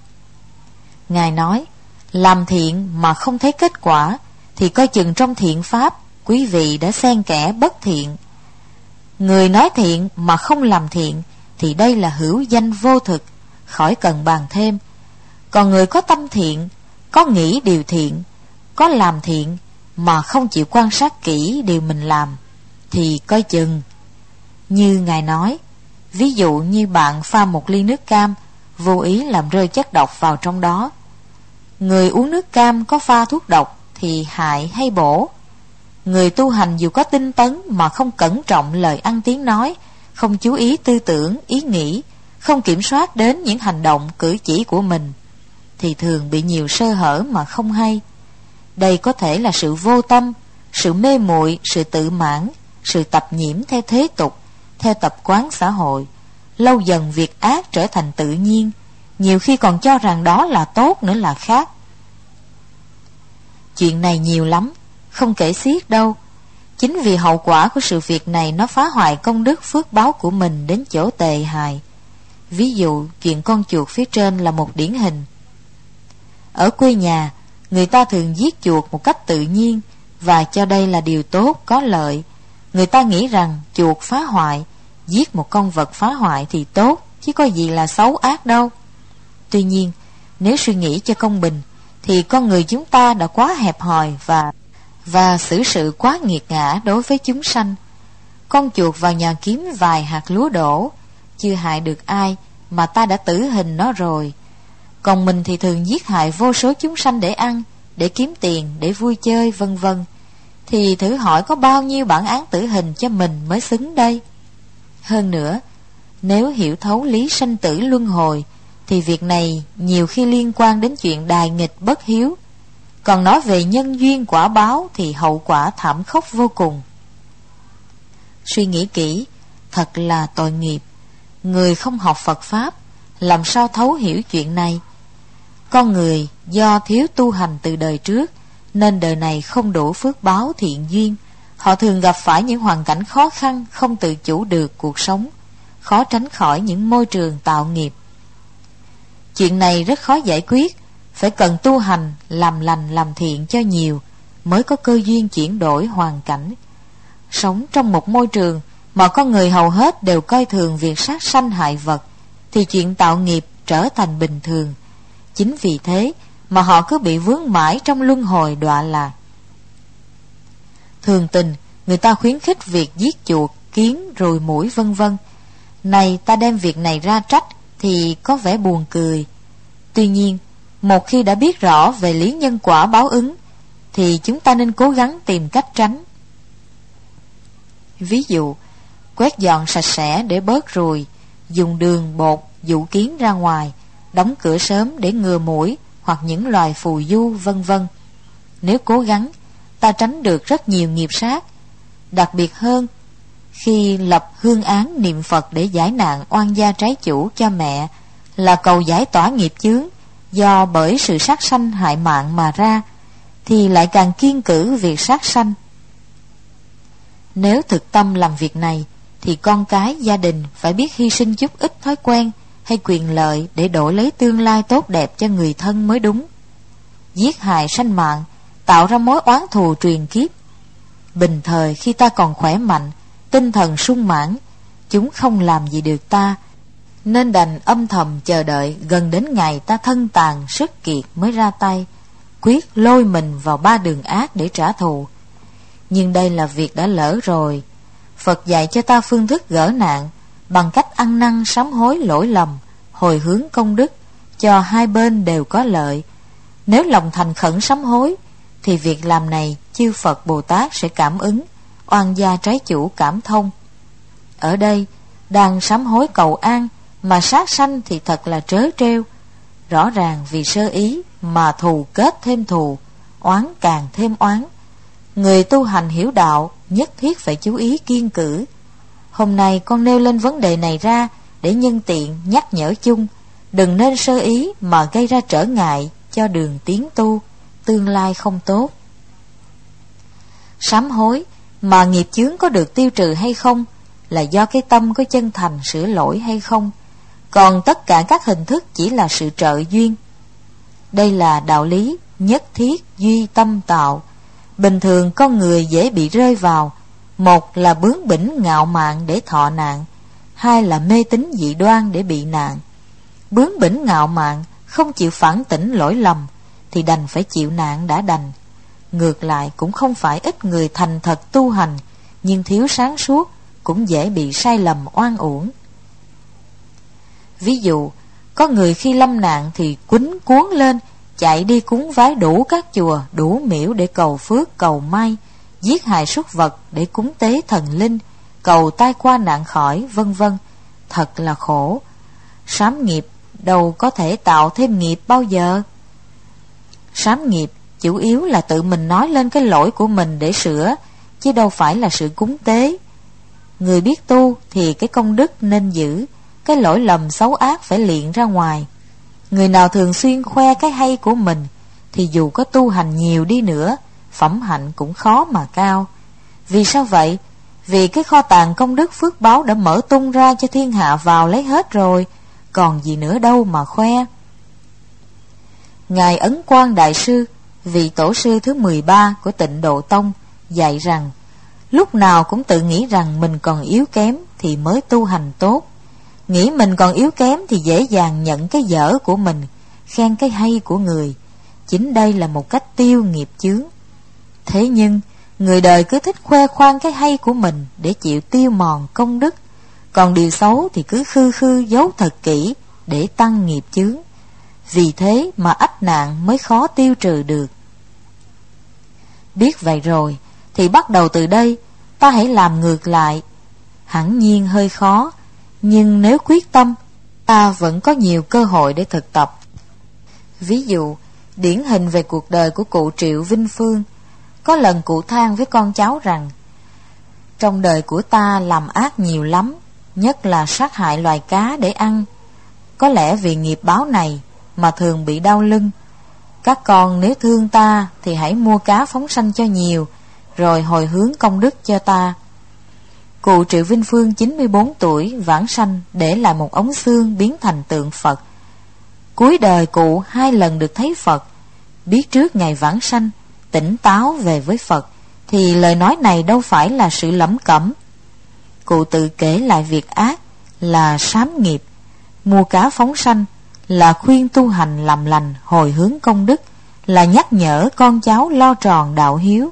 Ngài nói, làm thiện mà không thấy kết quả thì coi chừng trong thiện pháp quý vị đã xen kẽ bất thiện. Người nói thiện mà không làm thiện thì đây là hữu danh vô thực, khỏi cần bàn thêm. Còn người có tâm thiện, có nghĩ điều thiện, có làm thiện mà không chịu quan sát kỹ điều mình làm thì coi chừng. Như Ngài nói, ví dụ như bạn pha một ly nước cam, vô ý làm rơi chất độc vào trong đó. Người uống nước cam có pha thuốc độc thì hại hay bổ? Người tu hành dù có tinh tấn mà không cẩn trọng lời ăn tiếng nói, không chú ý tư tưởng, ý nghĩ, không kiểm soát đến những hành động, cử chỉ của mình, thì thường bị nhiều sơ hở mà không hay. Đây có thể là sự vô tâm, sự mê muội, sự tự mãn, sự tập nhiễm theo thế tục, theo tập quán xã hội. Lâu dần việc ác trở thành tự nhiên, nhiều khi còn cho rằng đó là tốt nữa là khác. Chuyện này nhiều lắm, không kể xiết đâu. Chính vì hậu quả của sự việc này nó phá hoại công đức phước báo của mình đến chỗ tệ hại. Ví dụ chuyện con chuột phía trên là một điển hình. Ở quê nhà, người ta thường giết chuột một cách tự nhiên và cho đây là điều tốt, có lợi. Người ta nghĩ rằng chuột phá hoại, giết một con vật phá hoại thì tốt, chứ có gì là xấu ác đâu. Tuy nhiên, nếu suy nghĩ cho công bình, thì con người chúng ta đã quá hẹp hòi và và xử sự quá nghiệt ngã đối với chúng sanh. Con chuột vào nhà kiếm vài hạt lúa đổ, chưa hại được ai mà ta đã tử hình nó rồi. Còn mình thì thường giết hại vô số chúng sanh để ăn, để kiếm tiền, để vui chơi, vân vân. Thì thử hỏi có bao nhiêu bản án tử hình cho mình mới xứng đây? Hơn nữa, nếu hiểu thấu lý sanh tử luân hồi, thì việc này nhiều khi liên quan đến chuyện đài nghịch bất hiếu. Còn nói về nhân duyên quả báo thì hậu quả thảm khốc vô cùng. Suy nghĩ kỹ, thật là tội nghiệp. Người không học Phật Pháp, làm sao thấu hiểu chuyện này? Con người do thiếu tu hành từ đời trước, nên đời này không đủ phước báo thiện duyên. Họ thường gặp phải những hoàn cảnh khó khăn, không tự chủ được cuộc sống, khó tránh khỏi những môi trường tạo nghiệp. Chuyện này rất khó giải quyết, phải cần tu hành, làm lành làm thiện cho nhiều, mới có cơ duyên chuyển đổi hoàn cảnh. Sống trong một môi trường mà con người hầu hết đều coi thường việc sát sanh hại vật, thì chuyện tạo nghiệp trở thành bình thường. Chính vì thế mà họ cứ bị vướng mãi trong luân hồi đọa lạc. Thường tình, người ta khuyến khích việc giết chuột, kiến, ruồi muỗi vân vân. Này ta đem việc này ra trách thì có vẻ buồn cười. Tuy nhiên, một khi đã biết rõ về lý nhân quả báo ứng, thì chúng ta nên cố gắng tìm cách tránh. Ví dụ, quét dọn sạch sẽ để bớt ruồi, dùng đường, bột, dụ kiến ra ngoài, đóng cửa sớm để ngừa muỗi hoặc những loài phù du vân vân. Nếu cố gắng, ta tránh được rất nhiều nghiệp sát. Đặc biệt hơn, khi lập hương án niệm Phật để giải nạn oan gia trái chủ cho mẹ, là cầu giải tỏa nghiệp chướng do bởi sự sát sanh hại mạng mà ra, thì lại càng kiêng cữ việc sát sanh. Nếu thực tâm làm việc này, thì con cái gia đình phải biết hy sinh chút ít thói quen hay quyền lợi để đổi lấy tương lai tốt đẹp cho người thân mới đúng. Giết hại sanh mạng, tạo ra mối oán thù truyền kiếp. Bình thời khi ta còn khỏe mạnh, tinh thần sung mãn, chúng không làm gì được ta, nên đành âm thầm chờ đợi gần đến ngày ta thân tàn sức kiệt mới ra tay, quyết lôi mình vào ba đường ác để trả thù. Nhưng đây là việc đã lỡ rồi. Phật dạy cho ta phương thức gỡ nạn bằng cách ăn năn sám hối lỗi lầm, hồi hướng công đức, cho hai bên đều có lợi. Nếu lòng thành khẩn sám hối, thì việc làm này chư Phật Bồ Tát sẽ cảm ứng, oan gia trái chủ cảm thông. Ở đây đang sám hối cầu an, mà sát sanh thì thật là trớ trêu. Rõ ràng vì sơ ý mà thù kết thêm thù, oán càng thêm oán. Người tu hành hiểu đạo nhất thiết phải chú ý kiêng cữ. Hôm nay con nêu lên vấn đề này ra để nhân tiện nhắc nhở chung, đừng nên sơ ý mà gây ra trở ngại cho đường tiến tu, tương lai không tốt. Sám hối mà nghiệp chướng có được tiêu trừ hay không là do cái tâm có chân thành sửa lỗi hay không, còn tất cả các hình thức chỉ là sự trợ duyên. Đây là đạo lý nhất thiết duy tâm tạo. Bình thường con người dễ bị rơi vào, một là bướng bỉnh ngạo mạn để thọ nạn, hai là mê tín dị đoan để bị nạn. Bướng bỉnh ngạo mạn không chịu phản tỉnh lỗi lầm thì đành phải chịu nạn đã đành. Ngược lại cũng không phải ít người thành thật tu hành, nhưng thiếu sáng suốt cũng dễ bị sai lầm oan uổng. Ví dụ, có người khi lâm nạn thì quýnh cuốn lên, chạy đi cúng vái đủ các chùa, đủ miễu để cầu phước, cầu may, giết hại súc vật để cúng tế thần linh, cầu tai qua nạn khỏi, vân vân. Thật là khổ. Sám nghiệp đâu có thể tạo thêm nghiệp bao giờ. Sám nghiệp chủ yếu là tự mình nói lên cái lỗi của mình để sửa, chứ đâu phải là sự cúng tế. Người biết tu thì cái công đức nên giữ, cái lỗi lầm xấu ác phải liệng ra ngoài. Người nào thường xuyên khoe cái hay của mình thì dù có tu hành nhiều đi nữa, phẩm hạnh cũng khó mà cao. Vì sao vậy? Vì cái kho tàng công đức phước báo đã mở tung ra cho thiên hạ vào lấy hết rồi, còn gì nữa đâu mà khoe. Ngài Ấn Quang Đại Sư, vị tổ sư thứ mười ba của Tịnh Độ Tông, dạy rằng lúc nào cũng tự nghĩ rằng mình còn yếu kém thì mới tu hành tốt. Nghĩ mình còn yếu kém thì dễ dàng nhận cái dở của mình, khen cái hay của người. Chính đây là một cách tiêu nghiệp chướng. Thế nhưng người đời cứ thích khoe khoang cái hay của mình để chịu tiêu mòn công đức, còn điều xấu thì cứ khư khư giấu thật kỹ để tăng nghiệp chướng. Vì thế mà ách nạn mới khó tiêu trừ được. Biết vậy rồi thì bắt đầu từ đây ta hãy làm ngược lại. Hẳn nhiên hơi khó, nhưng nếu quyết tâm, ta vẫn có nhiều cơ hội để thực tập. Ví dụ, điển hình về cuộc đời của cụ Triệu Vinh Phương. Có lần cụ than với con cháu rằng: trong đời của ta làm ác nhiều lắm, nhất là sát hại loài cá để ăn. Có lẽ vì nghiệp báo này mà thường bị đau lưng. Các con nếu thương ta thì hãy mua cá phóng sanh cho nhiều, rồi hồi hướng công đức cho ta. Cụ Triệu Vinh Phương chín mươi bốn tuổi vãng sanh, để lại một ống xương biến thành tượng Phật. Cuối đời cụ hai lần được thấy Phật. Biết trước ngày vãng sanh, tỉnh táo về với Phật, thì lời nói này đâu phải là sự lẩm cẩm. Cụ tự kể lại việc ác là sám nghiệp, mua cá phóng sanh là khuyên tu hành làm lành, hồi hướng công đức, là nhắc nhở con cháu lo tròn đạo hiếu.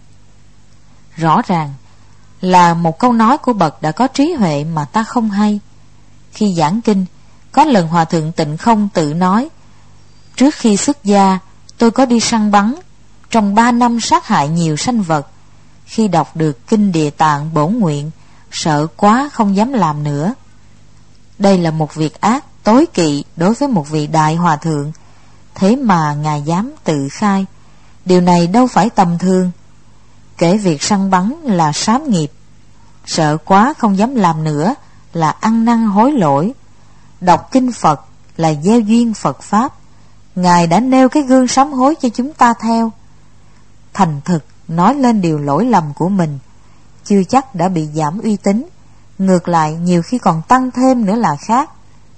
Rõ ràng là một câu nói của bậc đã có trí huệ mà ta không hay. Khi giảng kinh, có lần Hòa Thượng Tịnh Không tự nói: trước khi xuất gia, tôi có đi săn bắn, trong ba năm sát hại nhiều sanh vật. Khi đọc được kinh Địa Tạng Bổn Nguyện, sợ quá không dám làm nữa. Đây là một việc ác tối kỵ đối với một vị đại hòa thượng, thế mà Ngài dám tự khai. Điều này đâu phải tầm thường. Kể việc săn bắn là sám nghiệp, sợ quá không dám làm nữa là ăn năn hối lỗi, đọc kinh Phật là gieo duyên Phật Pháp. Ngài đã nêu cái gương sám hối cho chúng ta theo. Thành thực nói lên điều lỗi lầm của mình, chưa chắc đã bị giảm uy tín, ngược lại nhiều khi còn tăng thêm nữa là khác.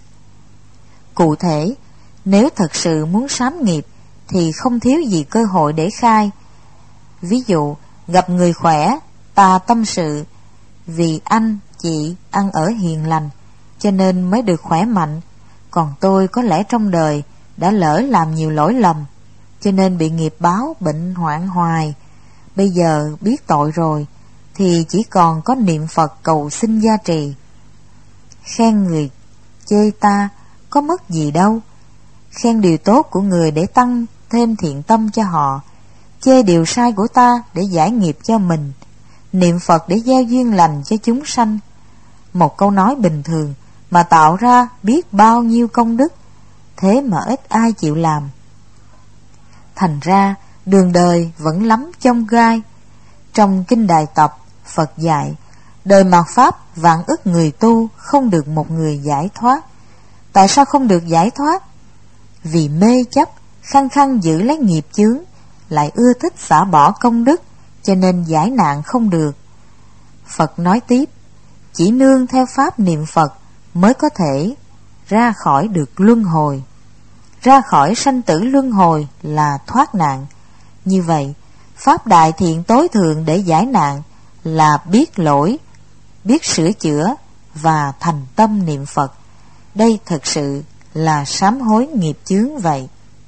Cụ thể, nếu thật sự muốn sám nghiệp thì không thiếu gì cơ hội để khai. Ví dụ, gặp người khỏe, ta tâm sự: vì anh, chị ăn ở hiền lành cho nên mới được khỏe mạnh, còn tôi có lẽ trong đời đã lỡ làm nhiều lỗi lầm, cho nên bị nghiệp báo bệnh hoạn hoài. Bây giờ biết tội rồi thì chỉ còn có niệm Phật cầu xin gia trì. Khen người chê ta có mất gì đâu, khen điều tốt của người để tăng thêm thiện tâm cho họ, chê điều sai của ta để giải nghiệp cho mình, niệm Phật để gieo duyên lành cho chúng sanh. Một câu nói bình thường mà tạo ra biết bao nhiêu công đức, thế mà ít ai chịu làm. Thành ra đường đời vẫn lắm chông gai. Trong kinh Đại Tập, Phật dạy đời mạt Pháp vạn ức người tu, không được một người giải thoát. Tại sao không được giải thoát? Vì mê chấp, khăng khăng giữ lấy nghiệp chướng, lại ưa thích xả bỏ công đức, cho nên giải nạn không được. Phật nói tiếp: chỉ nương theo pháp niệm Phật mới có thể ra khỏi được luân hồi. Ra khỏi sanh tử luân hồi là thoát nạn. Như vậy, pháp đại thiện tối thượng để giải nạn là biết lỗi, biết sửa chữa và thành tâm niệm Phật. Đây thực sự là sám hối nghiệp chướng vậy.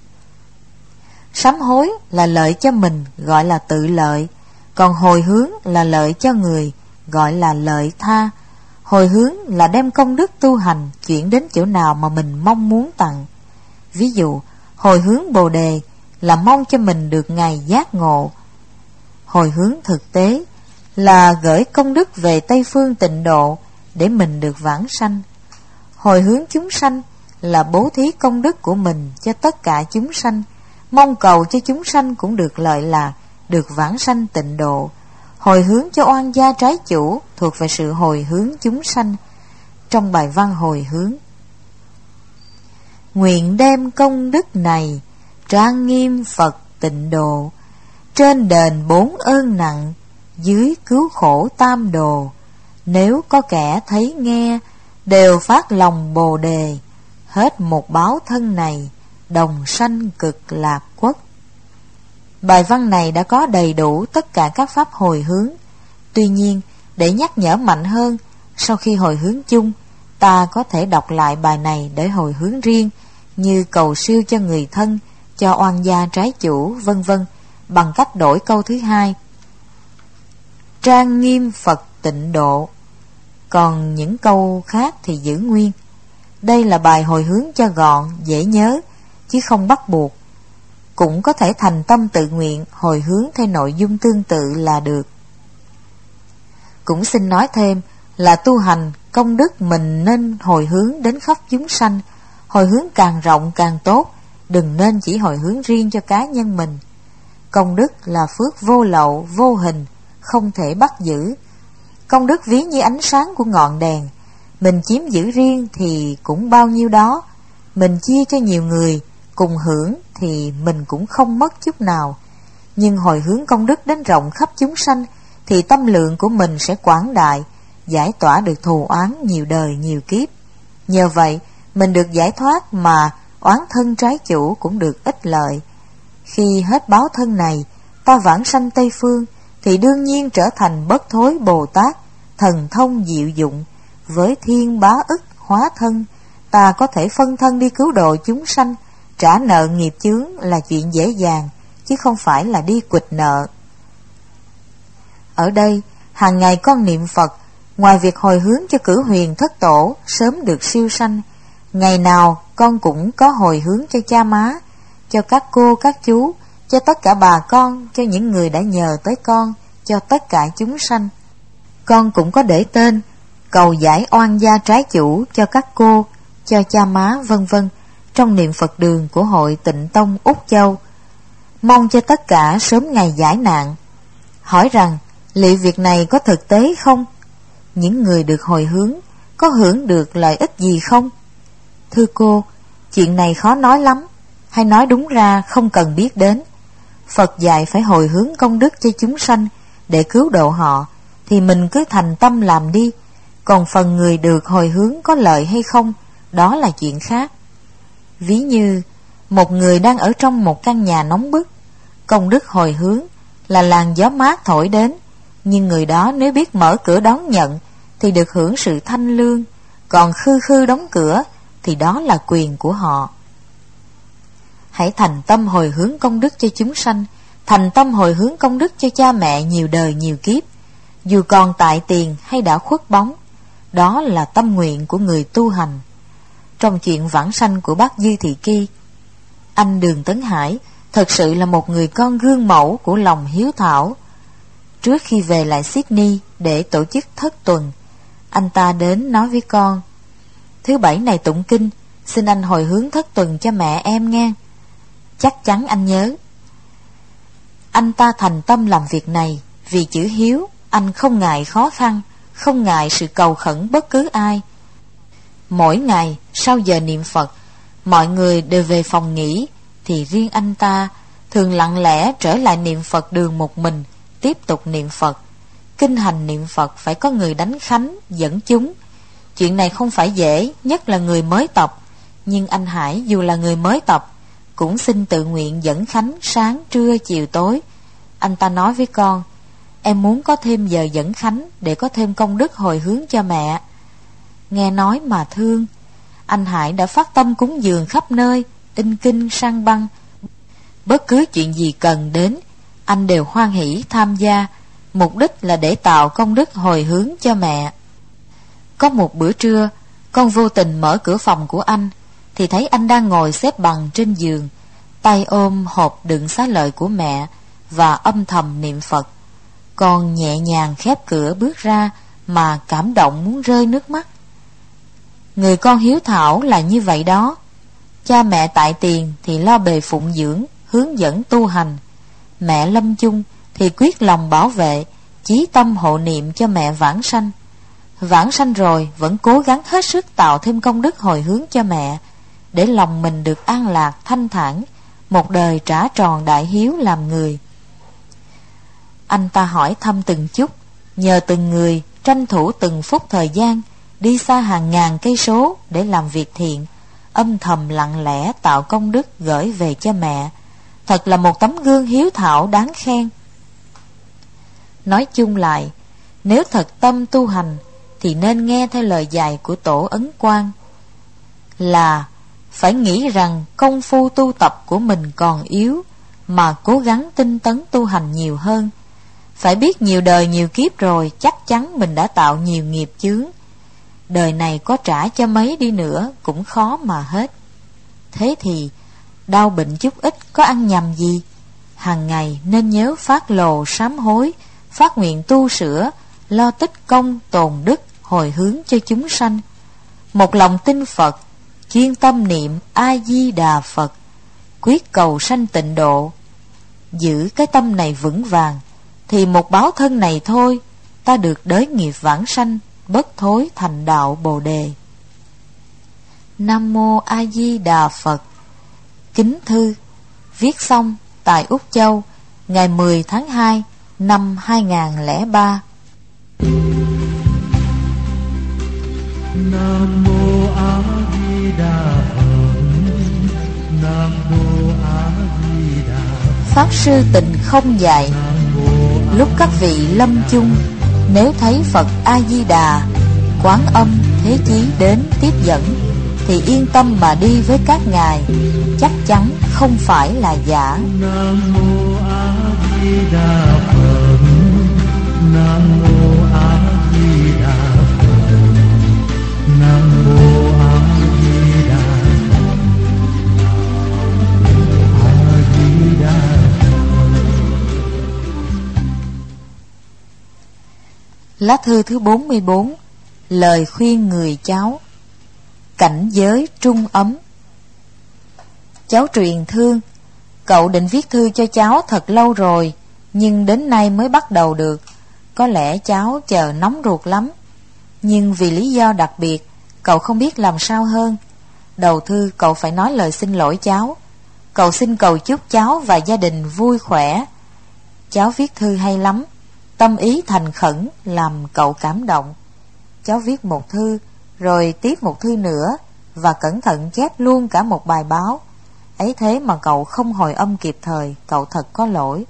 Sám hối là lợi cho mình, gọi là tự lợi. Còn hồi hướng là lợi cho người, gọi là lợi tha. Hồi hướng là đem công đức tu hành chuyển đến chỗ nào mà mình mong muốn tặng. Ví dụ, hồi hướng Bồ Đề là mong cho mình được ngày giác ngộ. Hồi hướng thực tế là gửi công đức về Tây Phương Tịnh Độ để mình được vãng sanh. Hồi hướng chúng sanh là bố thí công đức của mình cho tất cả chúng sanh, mong cầu cho chúng sanh cũng được lợi lạc, được vãng sanh tịnh độ. Hồi hướng cho oan gia trái chủ thuộc về sự hồi hướng chúng sanh. Trong bài văn hồi hướng: nguyện đem công đức này trang nghiêm Phật tịnh độ, trên đền bốn ơn nặng, dưới cứu khổ tam đồ. Nếu có kẻ thấy nghe, đều phát lòng bồ đề, hết một báo thân này, đồng sanh cực lạc quốc. Bài văn này đã có đầy đủ tất cả các pháp hồi hướng. Tuy nhiên, để nhắc nhở mạnh hơn, sau khi hồi hướng chung, ta có thể đọc lại bài này để hồi hướng riêng, như cầu siêu cho người thân, cho oan gia trái chủ, vân vân, bằng cách đổi câu thứ hai: trang nghiêm Phật tịnh độ. Còn những câu khác thì giữ nguyên. Đây là bài hồi hướng cho gọn, dễ nhớ, chứ không bắt buộc. Cũng có thể thành tâm tự nguyện hồi hướng theo nội dung tương tự là được. Cũng xin nói thêm là tu hành công đức mình nên hồi hướng đến khắp chúng sanh. Hồi hướng càng rộng càng tốt, đừng nên chỉ hồi hướng riêng cho cá nhân mình. Công đức là phước vô lậu, vô hình, không thể bắt giữ. Công đức ví như ánh sáng của ngọn đèn, mình chiếm giữ riêng thì cũng bao nhiêu đó, mình chia cho nhiều người cùng hưởng thì mình cũng không mất chút nào. Nhưng hồi hướng công đức đến rộng khắp chúng sanh thì tâm lượng của mình sẽ quảng đại, giải tỏa được thù oán nhiều đời nhiều kiếp. Nhờ vậy mình được giải thoát, mà oán thân trái chủ cũng được ích lợi. Khi hết báo thân này, ta vãng sanh Tây Phương thì đương nhiên trở thành Bất Thối Bồ Tát, thần thông diệu dụng. Với thiên bá ức hóa thân, ta có thể phân thân đi cứu độ chúng sanh. Trả nợ nghiệp chướng là chuyện dễ dàng, chứ không phải là đi quỵt nợ. Ở đây, hàng ngày con niệm Phật, ngoài việc hồi hướng cho cửu huyền thất tổ sớm được siêu sanh, ngày nào con cũng có hồi hướng cho cha má, cho các cô các chú, cho tất cả bà con, cho những người đã nhờ tới con, cho tất cả chúng sanh. Con cũng có để tên cầu giải oan gia trái chủ cho các cô, cho cha má, vân vân, trong niệm Phật đường của hội Tịnh Tông Úc Châu, mong cho tất cả sớm ngày giải nạn. Hỏi rằng liệu việc này có thực tế không? Những người được hồi hướng có hưởng được lợi ích gì không? Thưa cô, chuyện này khó nói lắm, hay nói đúng ra không cần biết đến. Phật dạy phải hồi hướng công đức cho chúng sanh để cứu độ họ, thì mình cứ thành tâm làm đi. Còn phần người được hồi hướng có lợi hay không, đó là chuyện khác. Ví như một người đang ở trong một căn nhà nóng bức, công đức hồi hướng là làn gió mát thổi đến, nhưng người đó nếu biết mở cửa đón nhận thì được hưởng sự thanh lương, còn khư khư đóng cửa thì đó là quyền của họ. Hãy thành tâm hồi hướng công đức cho chúng sanh, thành tâm hồi hướng công đức cho cha mẹ nhiều đời nhiều kiếp, dù còn tại tiền hay đã khuất bóng. Đó là tâm nguyện của người tu hành. Trong chuyện vãng sanh của bác Dư Thị Ki, anh Đường Tấn Hải thật sự là một người con gương mẫu của lòng hiếu thảo. Trước khi về lại Sydney để tổ chức thất tuần, anh ta đến nói với con: thứ bảy này tụng kinh, xin anh hồi hướng thất tuần cho mẹ em nghe. Chắc chắn anh nhớ. Anh ta thành tâm làm việc này vì chữ hiếu. Anh không ngại khó khăn, không ngại sự cầu khẩn bất cứ ai. Mỗi ngày sau giờ niệm Phật, mọi người đều về phòng nghỉ, thì riêng anh ta thường lặng lẽ trở lại niệm Phật đường một mình, tiếp tục niệm Phật. Kinh hành niệm Phật phải có người đánh khánh, dẫn chúng. Chuyện này không phải dễ, nhất là người mới tập. Nhưng anh Hải dù là người mới tập, cũng xin tự nguyện dẫn khánh sáng, trưa, chiều, tối. Anh ta nói với con: em muốn có thêm giờ dẫn khánh để có thêm công đức hồi hướng cho mẹ. Nghe nói mà thương. Anh Hải đã phát tâm cúng dường khắp nơi, in kinh, sang băng. Bất cứ chuyện gì cần đến, anh đều hoan hỷ tham gia, mục đích là để tạo công đức hồi hướng cho mẹ. Có một bữa trưa, con vô tình mở cửa phòng của anh, thì thấy anh đang ngồi xếp bằng trên giường, tay ôm hộp đựng xá lợi của mẹ và âm thầm niệm Phật. Con nhẹ nhàng khép cửa bước ra mà cảm động muốn rơi nước mắt. Người con hiếu thảo là như vậy đó. Cha mẹ tại tiền thì lo bề phụng dưỡng, hướng dẫn tu hành. Mẹ lâm chung thì quyết lòng bảo vệ, chí tâm hộ niệm cho mẹ vãng sanh. Vãng sanh rồi vẫn cố gắng hết sức tạo thêm công đức hồi hướng cho mẹ, để lòng mình được an lạc thanh thản, một đời trả tròn đại hiếu làm người. Anh ta hỏi thăm từng chút, nhờ từng người tranh thủ từng phút thời gian, đi xa hàng ngàn cây số để làm việc thiện, âm thầm lặng lẽ tạo công đức gửi về cho mẹ. Thật là một tấm gương hiếu thảo đáng khen. Nói chung lại, nếu thật tâm tu hành thì nên nghe theo lời dạy của Tổ Ấn Quang, là phải nghĩ rằng công phu tu tập của mình còn yếu, mà cố gắng tinh tấn tu hành nhiều hơn. Phải biết nhiều đời nhiều kiếp rồi, chắc chắn mình đã tạo nhiều nghiệp chướng. Đời này có trả cho mấy đi nữa cũng khó mà hết. Thế thì đau bệnh chút ít có ăn nhầm gì? Hàng ngày nên nhớ phát lồ sám hối, phát nguyện tu sửa, lo tích công tồn đức, hồi hướng cho chúng sanh. Một lòng tin Phật, chuyên tâm niệm A-di-đà Phật, quyết cầu sanh tịnh độ. Giữ cái tâm này vững vàng, thì một báo thân này thôi, ta được đới nghiệp vãng sanh, bất thối thành đạo Bồ Đề. Nam Mô A Di Đà Phật. Kính thư, viết xong tại Úc Châu, ngày mười tháng hai năm hai nghìn lẻ ba. Nam Mô A Di Đà Phật. Nam Mô A Di Đà Phật. Pháp Sư Tịnh Không dạy, lúc các vị lâm chung, nếu thấy Phật A Di Đà, Quán Âm, Thế Chí đến tiếp dẫn, thì yên tâm mà đi với các ngài, chắc chắn không phải là giả. Nam Mô A Di Đà Phật. Nam Mô A Di Đà Phật. Nam Mô A Di Đà Phật. A Di Đà Phật. Lá thư thứ bốn mươi bốn. Lời khuyên người cháu. Cảnh giới trung ấm. Cháu truyền thương, cậu định viết thư cho cháu thật lâu rồi, nhưng đến nay mới bắt đầu được. Có lẽ cháu chờ nóng ruột lắm, nhưng vì lý do đặc biệt, cậu không biết làm sao hơn. Đầu thư cậu phải nói lời xin lỗi cháu. Cậu xin cầu chúc cháu và gia đình vui khỏe. Cháu viết thư hay lắm, tâm ý thành khẩn làm cậu cảm động. Cháu viết một thư, rồi tiếp một thư nữa, và cẩn thận chép luôn cả một bài báo. Ấy thế mà cậu không hồi âm kịp thời, cậu thật có lỗi.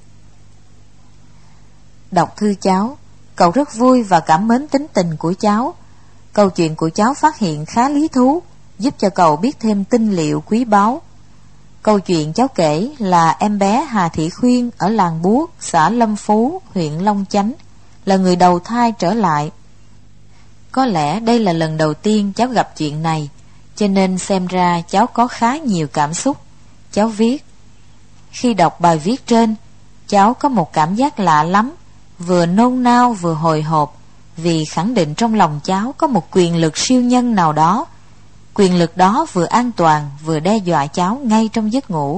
Đọc thư cháu, cậu rất vui và cảm mến tính tình của cháu. Câu chuyện của cháu phát hiện khá lý thú, giúp cho cậu biết thêm tinh liệu quý báu. Câu chuyện cháu kể là em bé Hà Thị Khuyên ở làng Buốt, xã Lâm Phú, huyện Long Chánh, là người đầu thai trở lại. Có lẽ đây là lần đầu tiên cháu gặp chuyện này, cho nên xem ra cháu có khá nhiều cảm xúc. Cháu viết: khi đọc bài viết trên, cháu có một cảm giác lạ lắm, vừa nôn nao vừa hồi hộp, vì khẳng định trong lòng cháu có một quyền lực siêu nhân nào đó. Quyền lực đó vừa an toàn vừa đe dọa cháu ngay trong giấc ngủ.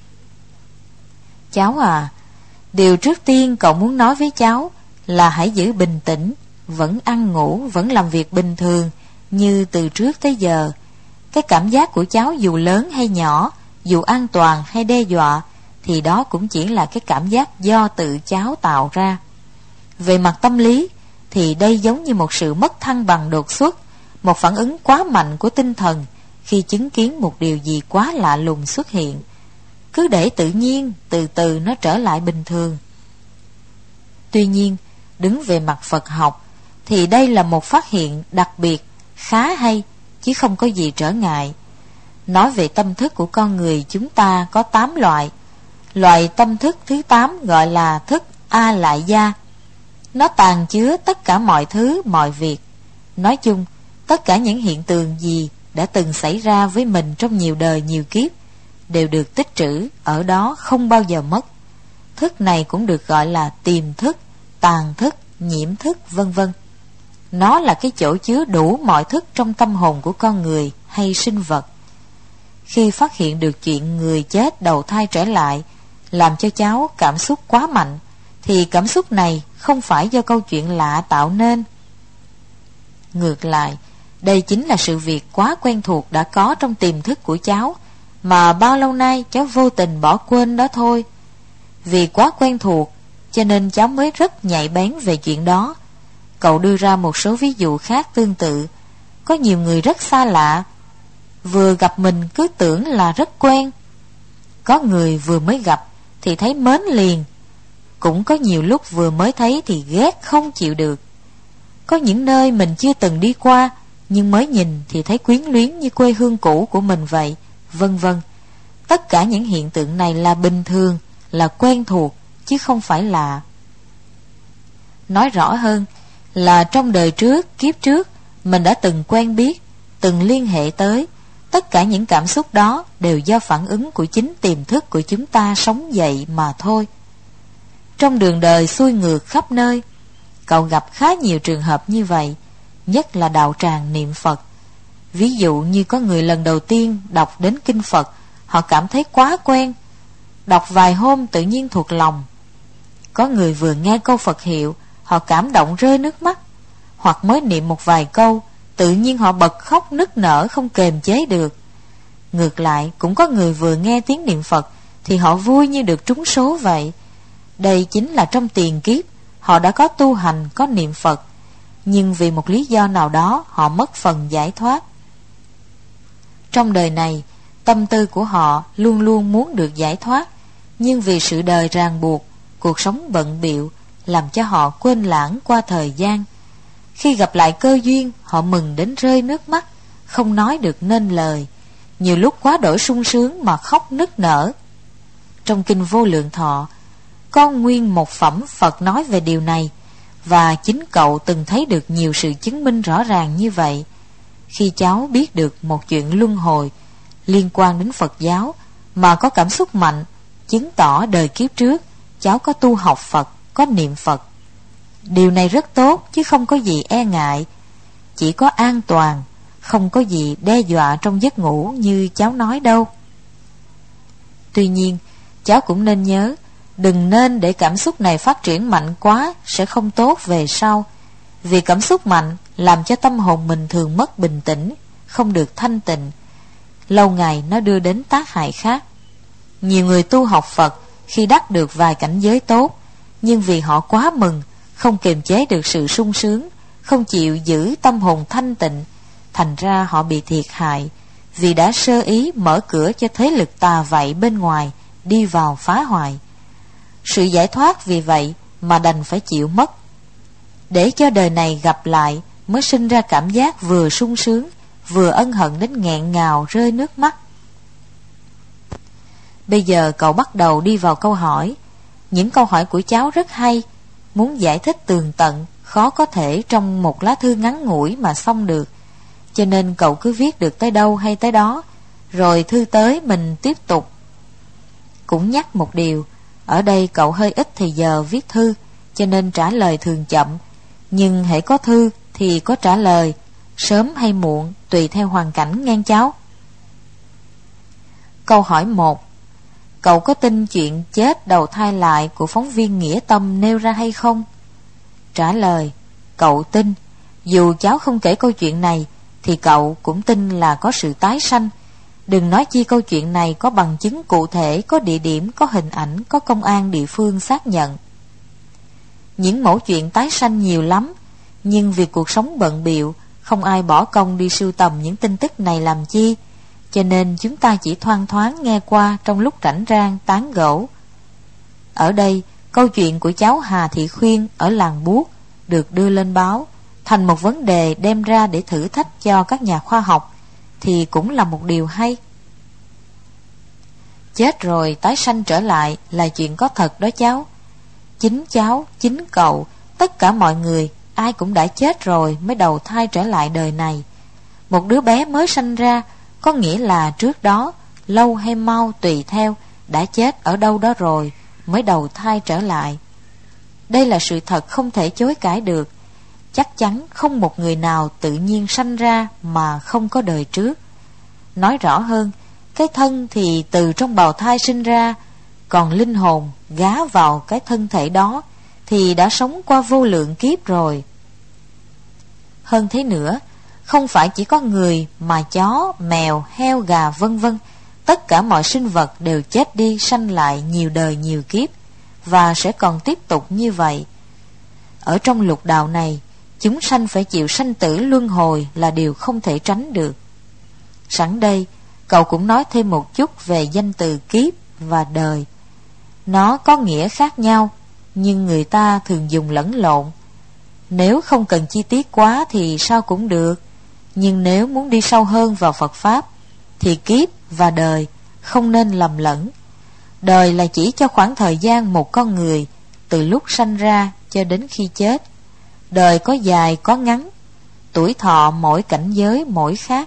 Cháu à, điều trước tiên cậu muốn nói với cháu là hãy giữ bình tĩnh, vẫn ăn ngủ, vẫn làm việc bình thường như từ trước tới giờ. Cái cảm giác của cháu dù lớn hay nhỏ, dù an toàn hay đe dọa, thì đó cũng chỉ là cái cảm giác do tự cháu tạo ra. Về mặt tâm lý thì đây giống như một sự mất thăng bằng đột xuất, một phản ứng quá mạnh của tinh thần khi chứng kiến một điều gì quá lạ lùng xuất hiện. Cứ để tự nhiên, từ từ nó trở lại bình thường. Tuy nhiên, đứng về mặt Phật học thì đây là một phát hiện đặc biệt, khá hay, chứ không có gì trở ngại. Nói về tâm thức của con người chúng ta có tám loại. Loại tâm thức thứ tám gọi là thức A Lại Gia. Nó tàn chứa tất cả mọi thứ, mọi việc. Nói chung, tất cả những hiện tượng gì đã từng xảy ra với mình trong nhiều đời nhiều kiếp đều được tích trữ ở đó, không bao giờ mất. Thức này cũng được gọi là tiềm thức, tàn thức, nhiễm thức, vân vân. Nó là cái chỗ chứa đủ mọi thức trong tâm hồn của con người hay sinh vật. Khi phát hiện được chuyện người chết đầu thai trở lại làm cho cháu cảm xúc quá mạnh, thì cảm xúc này không phải do câu chuyện lạ tạo nên. Ngược lại, đây chính là sự việc quá quen thuộc đã có trong tiềm thức của cháu, mà bao lâu nay cháu vô tình bỏ quên đó thôi. Vì quá quen thuộc, cho nên cháu mới rất nhạy bén về chuyện đó. Cậu đưa ra một số ví dụ khác tương tự. Có nhiều người rất xa lạ, vừa gặp mình cứ tưởng là rất quen. Có người vừa mới gặp thì thấy mến liền. Cũng có nhiều lúc vừa mới thấy thì ghét không chịu được. Có những nơi mình chưa từng đi qua, nhưng mới nhìn thì thấy quyến luyến như quê hương cũ của mình vậy, vân vân. Tất cả những hiện tượng này là bình thường, là quen thuộc, chứ không phải lạ. Nói rõ hơn là trong đời trước, kiếp trước, mình đã từng quen biết, từng liên hệ tới. Tất cả những cảm xúc đó đều do phản ứng của chính tiềm thức của chúng ta sống dậy mà thôi. Trong đường đời xuôi ngược khắp nơi, cậu gặp khá nhiều trường hợp như vậy, nhất là đạo tràng niệm Phật. Ví dụ như có người lần đầu tiên đọc đến kinh Phật, họ cảm thấy quá quen, đọc vài hôm tự nhiên thuộc lòng. Có người vừa nghe câu Phật hiệu, họ cảm động rơi nước mắt, hoặc mới niệm một vài câu, tự nhiên họ bật khóc nức nở không kềm chế được. Ngược lại, cũng có người vừa nghe tiếng niệm Phật thì họ vui như được trúng số vậy. Đây chính là trong tiền kiếp họ đã có tu hành, có niệm Phật, nhưng vì một lý do nào đó họ mất phần giải thoát. Trong đời này, tâm tư của họ luôn luôn muốn được giải thoát, nhưng vì sự đời ràng buộc, cuộc sống bận bịu làm cho họ quên lãng qua thời gian. Khi gặp lại cơ duyên, họ mừng đến rơi nước mắt, không nói được nên lời, nhiều lúc quá đổi sung sướng mà khóc nức nở. Trong kinh Vô Lượng Thọ có nguyên một phẩm Phật nói về điều này, và chính cậu từng thấy được nhiều sự chứng minh rõ ràng như vậy. Khi cháu biết được một chuyện luân hồi liên quan đến Phật giáo mà có cảm xúc mạnh, chứng tỏ đời kiếp trước cháu có tu học Phật, có niệm Phật. Điều này rất tốt, chứ không có gì e ngại, chỉ có an toàn, không có gì đe dọa trong giấc ngủ như cháu nói đâu. Tuy nhiên, cháu cũng nên nhớ, đừng nên để cảm xúc này phát triển mạnh quá, sẽ không tốt về sau. Vì cảm xúc mạnh làm cho tâm hồn mình thường mất bình tĩnh, không được thanh tịnh. Lâu ngày nó đưa đến tác hại khác. Nhiều người tu học Phật khi đắc được vài cảnh giới tốt, nhưng vì họ quá mừng, không kiềm chế được sự sung sướng, không chịu giữ tâm hồn thanh tịnh, thành ra họ bị thiệt hại, vì đã sơ ý mở cửa cho thế lực tà vậy bên ngoài đi vào phá hoại. Sự giải thoát vì vậy mà đành phải chịu mất. Để cho đời này gặp lại mới sinh ra cảm giác vừa sung sướng, vừa ân hận đến nghẹn ngào rơi nước mắt. Bây giờ cậu bắt đầu đi vào câu hỏi. Những câu hỏi của cháu rất hay, muốn giải thích tường tận khó có thể trong một lá thư ngắn ngủi mà xong được. Cho nên cậu cứ viết được tới đâu hay tới đó, rồi thư tới mình tiếp tục. Cũng nhắc một điều, ở đây cậu hơi ít thì giờ viết thư, cho nên trả lời thường chậm. Nhưng hễ có thư thì có trả lời, sớm hay muộn tùy theo hoàn cảnh nghe cháu. Câu hỏi một. Cậu có tin chuyện chết đầu thai lại của phóng viên Nghĩa Tâm nêu ra hay không? Trả lời, cậu tin. Dù cháu không kể câu chuyện này thì cậu cũng tin là có sự tái sanh. Đừng nói chi câu chuyện này có bằng chứng cụ thể, có địa điểm, có hình ảnh, có công an địa phương xác nhận. Những mẫu chuyện tái sanh nhiều lắm, nhưng vì cuộc sống bận bịu, không ai bỏ công đi sưu tầm những tin tức này làm chi, cho nên chúng ta chỉ thoang thoáng nghe qua trong lúc rảnh rang tán gẫu. Ở đây, câu chuyện của cháu Hà Thị Khuyên ở làng Buốt được đưa lên báo, thành một vấn đề đem ra để thử thách cho các nhà khoa học, thì cũng là một điều hay. Chết rồi tái sanh trở lại là chuyện có thật đó cháu. Chính cháu, chính cậu, tất cả mọi người, ai cũng đã chết rồi mới đầu thai trở lại đời này. Một đứa bé mới sanh ra, có nghĩa là trước đó, lâu hay mau tùy theo, đã chết ở đâu đó rồi mới đầu thai trở lại. Đây là sự thật không thể chối cãi được. Chắc chắn không một người nào tự nhiên sanh ra mà không có đời trước. Nói rõ hơn, cái thân thì từ trong bào thai sinh ra, còn linh hồn gá vào cái thân thể đó, thì đã sống qua vô lượng kiếp rồi. Hơn thế nữa, không phải chỉ có người mà chó, mèo, heo, gà vân vân, tất cả mọi sinh vật đều chết đi sanh lại nhiều đời nhiều kiếp, và sẽ còn tiếp tục như vậy. Ở trong lục đạo này, chúng sanh phải chịu sanh tử luân hồi là điều không thể tránh được. Sẵn đây, cậu cũng nói thêm một chút về danh từ kiếp và đời. Nó có nghĩa khác nhau, nhưng người ta thường dùng lẫn lộn. Nếu không cần chi tiết quá thì sao cũng được, nhưng nếu muốn đi sâu hơn vào Phật Pháp thì kiếp và đời không nên lầm lẫn. Đời là chỉ cho khoảng thời gian một con người từ lúc sanh ra cho đến khi chết. Đời có dài có ngắn, tuổi thọ mỗi cảnh giới mỗi khác.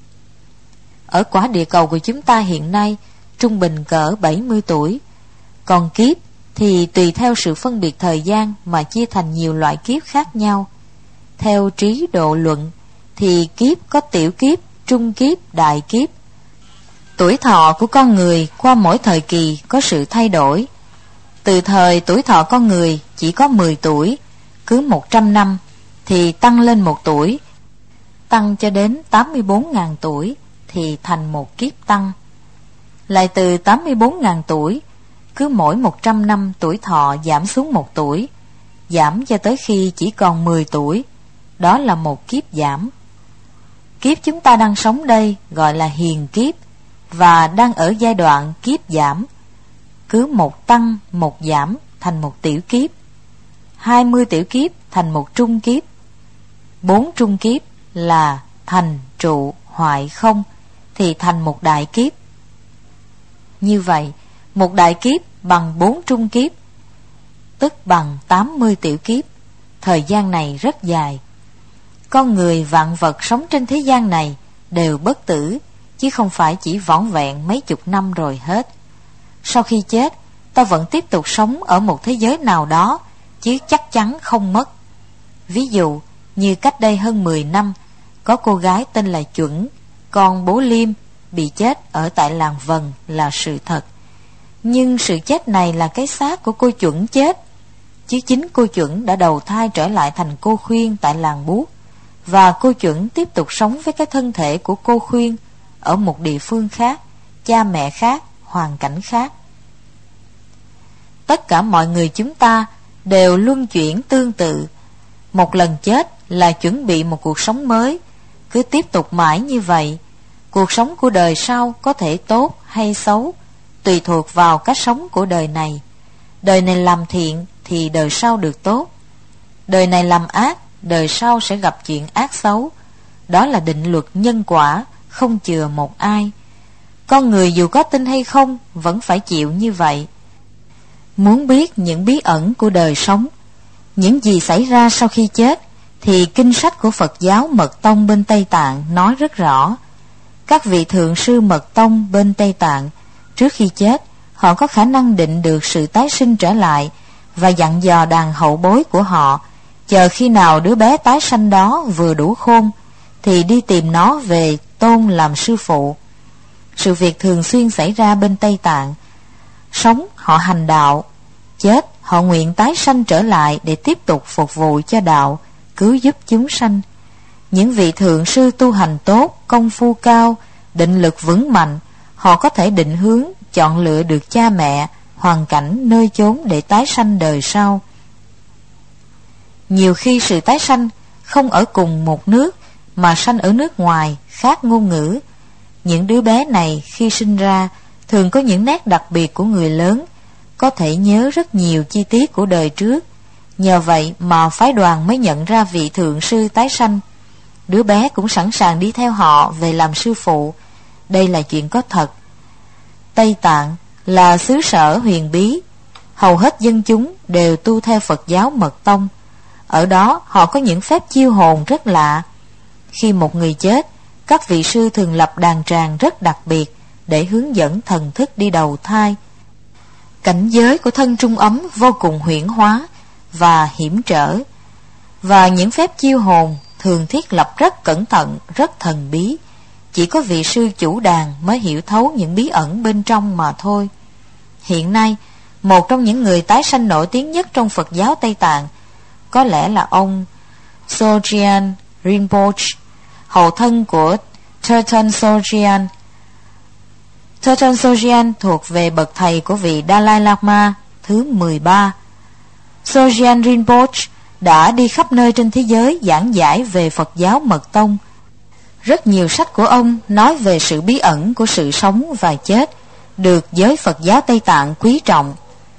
Ở quả địa cầu của chúng ta hiện nay trung bình cỡ bảy mươi tuổi. Còn kiếp thì tùy theo sự phân biệt thời gian mà chia thành nhiều loại kiếp khác nhau. Theo trí độ luận thì kiếp có tiểu kiếp, trung kiếp, đại kiếp. Tuổi thọ của con người qua mỗi thời kỳ có sự thay đổi. Từ thời tuổi thọ con người chỉ có mười tuổi, cứ một trăm năm thì tăng lên một tuổi, tăng cho đến tám mươi bốn nghìn tuổi thì thành một kiếp tăng. Lại từ tám mươi bốn nghìn tuổi, cứ mỗi một trăm năm tuổi thọ giảm xuống một tuổi, giảm cho tới khi chỉ còn mười tuổi, đó là một kiếp giảm. Kiếp chúng ta đang sống đây gọi là hiền kiếp, và đang ở giai đoạn kiếp giảm. Cứ một tăng, một giảm thành một tiểu kiếp, hai mươi tiểu kiếp thành một trung kiếp, bốn trung kiếp là thành, trụ, hoại, không thì thành một đại kiếp. Như vậy, một đại kiếp bằng bốn trung kiếp, tức bằng tám mươi tiểu kiếp. Thời gian này rất dài. Con người vạn vật sống trên thế gian này đều bất tử, chứ không phải chỉ vỏn vẹn mấy chục năm rồi hết. Sau khi chết, ta vẫn tiếp tục sống ở một thế giới nào đó, chứ chắc chắn không mất. Ví dụ như cách đây hơn mười năm, có cô gái tên là Chuẩn, con bố Liêm, bị chết ở tại làng Vần là sự thật. Nhưng sự chết này là cái xác của cô Chuẩn chết, chứ chính cô Chuẩn đã đầu thai trở lại thành cô Khuyên tại làng Buốt, và cô Chuẩn tiếp tục sống với cái thân thể của cô Khuyên ở một địa phương khác, cha mẹ khác, hoàn cảnh khác. Tất cả mọi người chúng ta đều luân chuyển tương tự. Một lần chết là chuẩn bị một cuộc sống mới, cứ tiếp tục mãi như vậy. Cuộc sống của đời sau có thể tốt hay xấu, tùy thuộc vào cách sống của đời này. Đời này làm thiện thì đời sau được tốt, đời này làm ác, đời sau sẽ gặp chuyện ác xấu. Đó là định luật nhân quả, không chừa một ai. Con người dù có tin hay không vẫn phải chịu như vậy. Muốn biết những bí ẩn của đời sống, những gì xảy ra sau khi chết, thì kinh sách của Phật giáo Mật Tông bên Tây Tạng nói rất rõ. Các vị thượng sư Mật Tông bên Tây Tạng, trước khi chết, họ có khả năng định được sự tái sinh trở lại, và dặn dò đàn hậu bối của họ, chờ khi nào đứa bé tái sanh đó vừa đủ khôn, thì đi tìm nó về tôn làm sư phụ. Sự việc thường xuyên xảy ra bên Tây Tạng. Sống họ hành đạo, chết họ nguyện tái sanh trở lại để tiếp tục phục vụ cho đạo, cứu giúp chúng sanh. Những vị thượng sư tu hành tốt, công phu cao, định lực vững mạnh, họ có thể định hướng, chọn lựa được cha mẹ, hoàn cảnh, nơi chốn để tái sanh đời sau. Nhiều khi sự tái sanh không ở cùng một nước, mà sanh ở nước ngoài, khác ngôn ngữ. Những đứa bé này khi sinh ra thường có những nét đặc biệt của người lớn, có thể nhớ rất nhiều chi tiết của đời trước. Nhờ vậy mà phái đoàn mới nhận ra vị thượng sư tái sanh. Đứa bé cũng sẵn sàng đi theo họ về làm sư phụ. Đây là chuyện có thật. Tây Tạng là xứ sở huyền bí, hầu hết dân chúng đều tu theo Phật giáo Mật Tông. Ở đó họ có những phép chiêu hồn rất lạ. Khi một người chết, các vị sư thường lập đàn tràng rất đặc biệt để hướng dẫn thần thức đi đầu thai. Cảnh giới của thân trung ấm vô cùng huyễn hóa và hiểm trở, và những phép chiêu hồn thường thiết lập rất cẩn thận, rất thần bí. Chỉ có vị sư chủ đàn mới hiểu thấu những bí ẩn bên trong mà thôi. Hiện nay, Một trong những người tái sanh nổi tiếng nhất trong Phật giáo Tây Tạng có lẽ là ông Sogyal Rinpoche, hậu thân của Thurton Sogyal. Thurton Sogyal thuộc về bậc thầy của vị Dalai Lama thứ mười ba. Sogyal Rinpoche đã đi khắp nơi trên thế giới giảng giải về Phật giáo Mật Tông. Rất nhiều sách của ông nói về sự bí ẩn của sự sống và chết, được giới Phật giáo Tây Tạng quý trọng.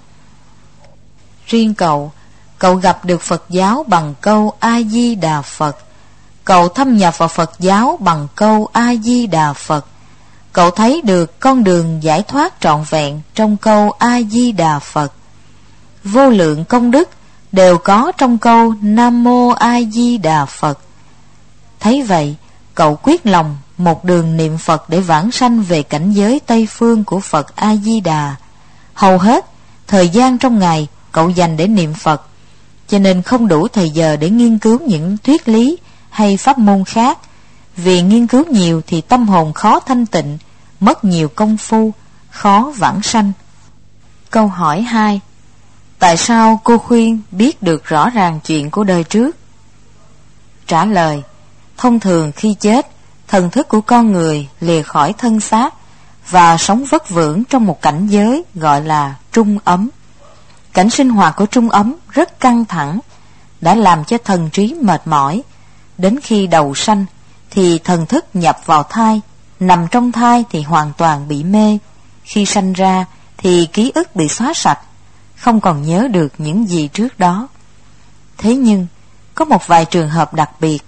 Riêng cậu, cậu gặp được Phật giáo bằng câu A-di-đà Phật. Cậu thâm nhập vào Phật giáo bằng câu A-di-đà Phật. Cậu thấy được con đường giải thoát trọn vẹn trong câu A-di-đà Phật. Vô lượng công đức đều có trong câu Nam Mô A Di Đà Phật. Thấy vậy, cậu quyết lòng một đường niệm Phật để vãng sanh về cảnh giới Tây phương của Phật A Di Đà. Hầu hết thời gian trong ngày cậu dành để niệm Phật, cho nên không đủ thời giờ để nghiên cứu những thuyết lý hay pháp môn khác. Vì nghiên cứu nhiều thì tâm hồn khó thanh tịnh, mất nhiều công phu, khó vãng sanh. Câu hỏi hai: tại sao cô khuyên biết được rõ ràng chuyện của đời trước? Trả lời: thông thường khi chết, thần thức của con người lìa khỏi thân xác và sống vất vưởng trong một cảnh giới gọi là trung ấm. Cảnh sinh hoạt của trung ấm rất căng thẳng, đã làm cho thần trí mệt mỏi. Đến khi đầu sanh thì thần thức nhập vào thai, nằm trong thai thì hoàn toàn bị mê. Khi sanh ra thì ký ức bị xóa sạch, không còn nhớ được những gì trước đó. Thế nhưng có một vài trường hợp đặc biệt.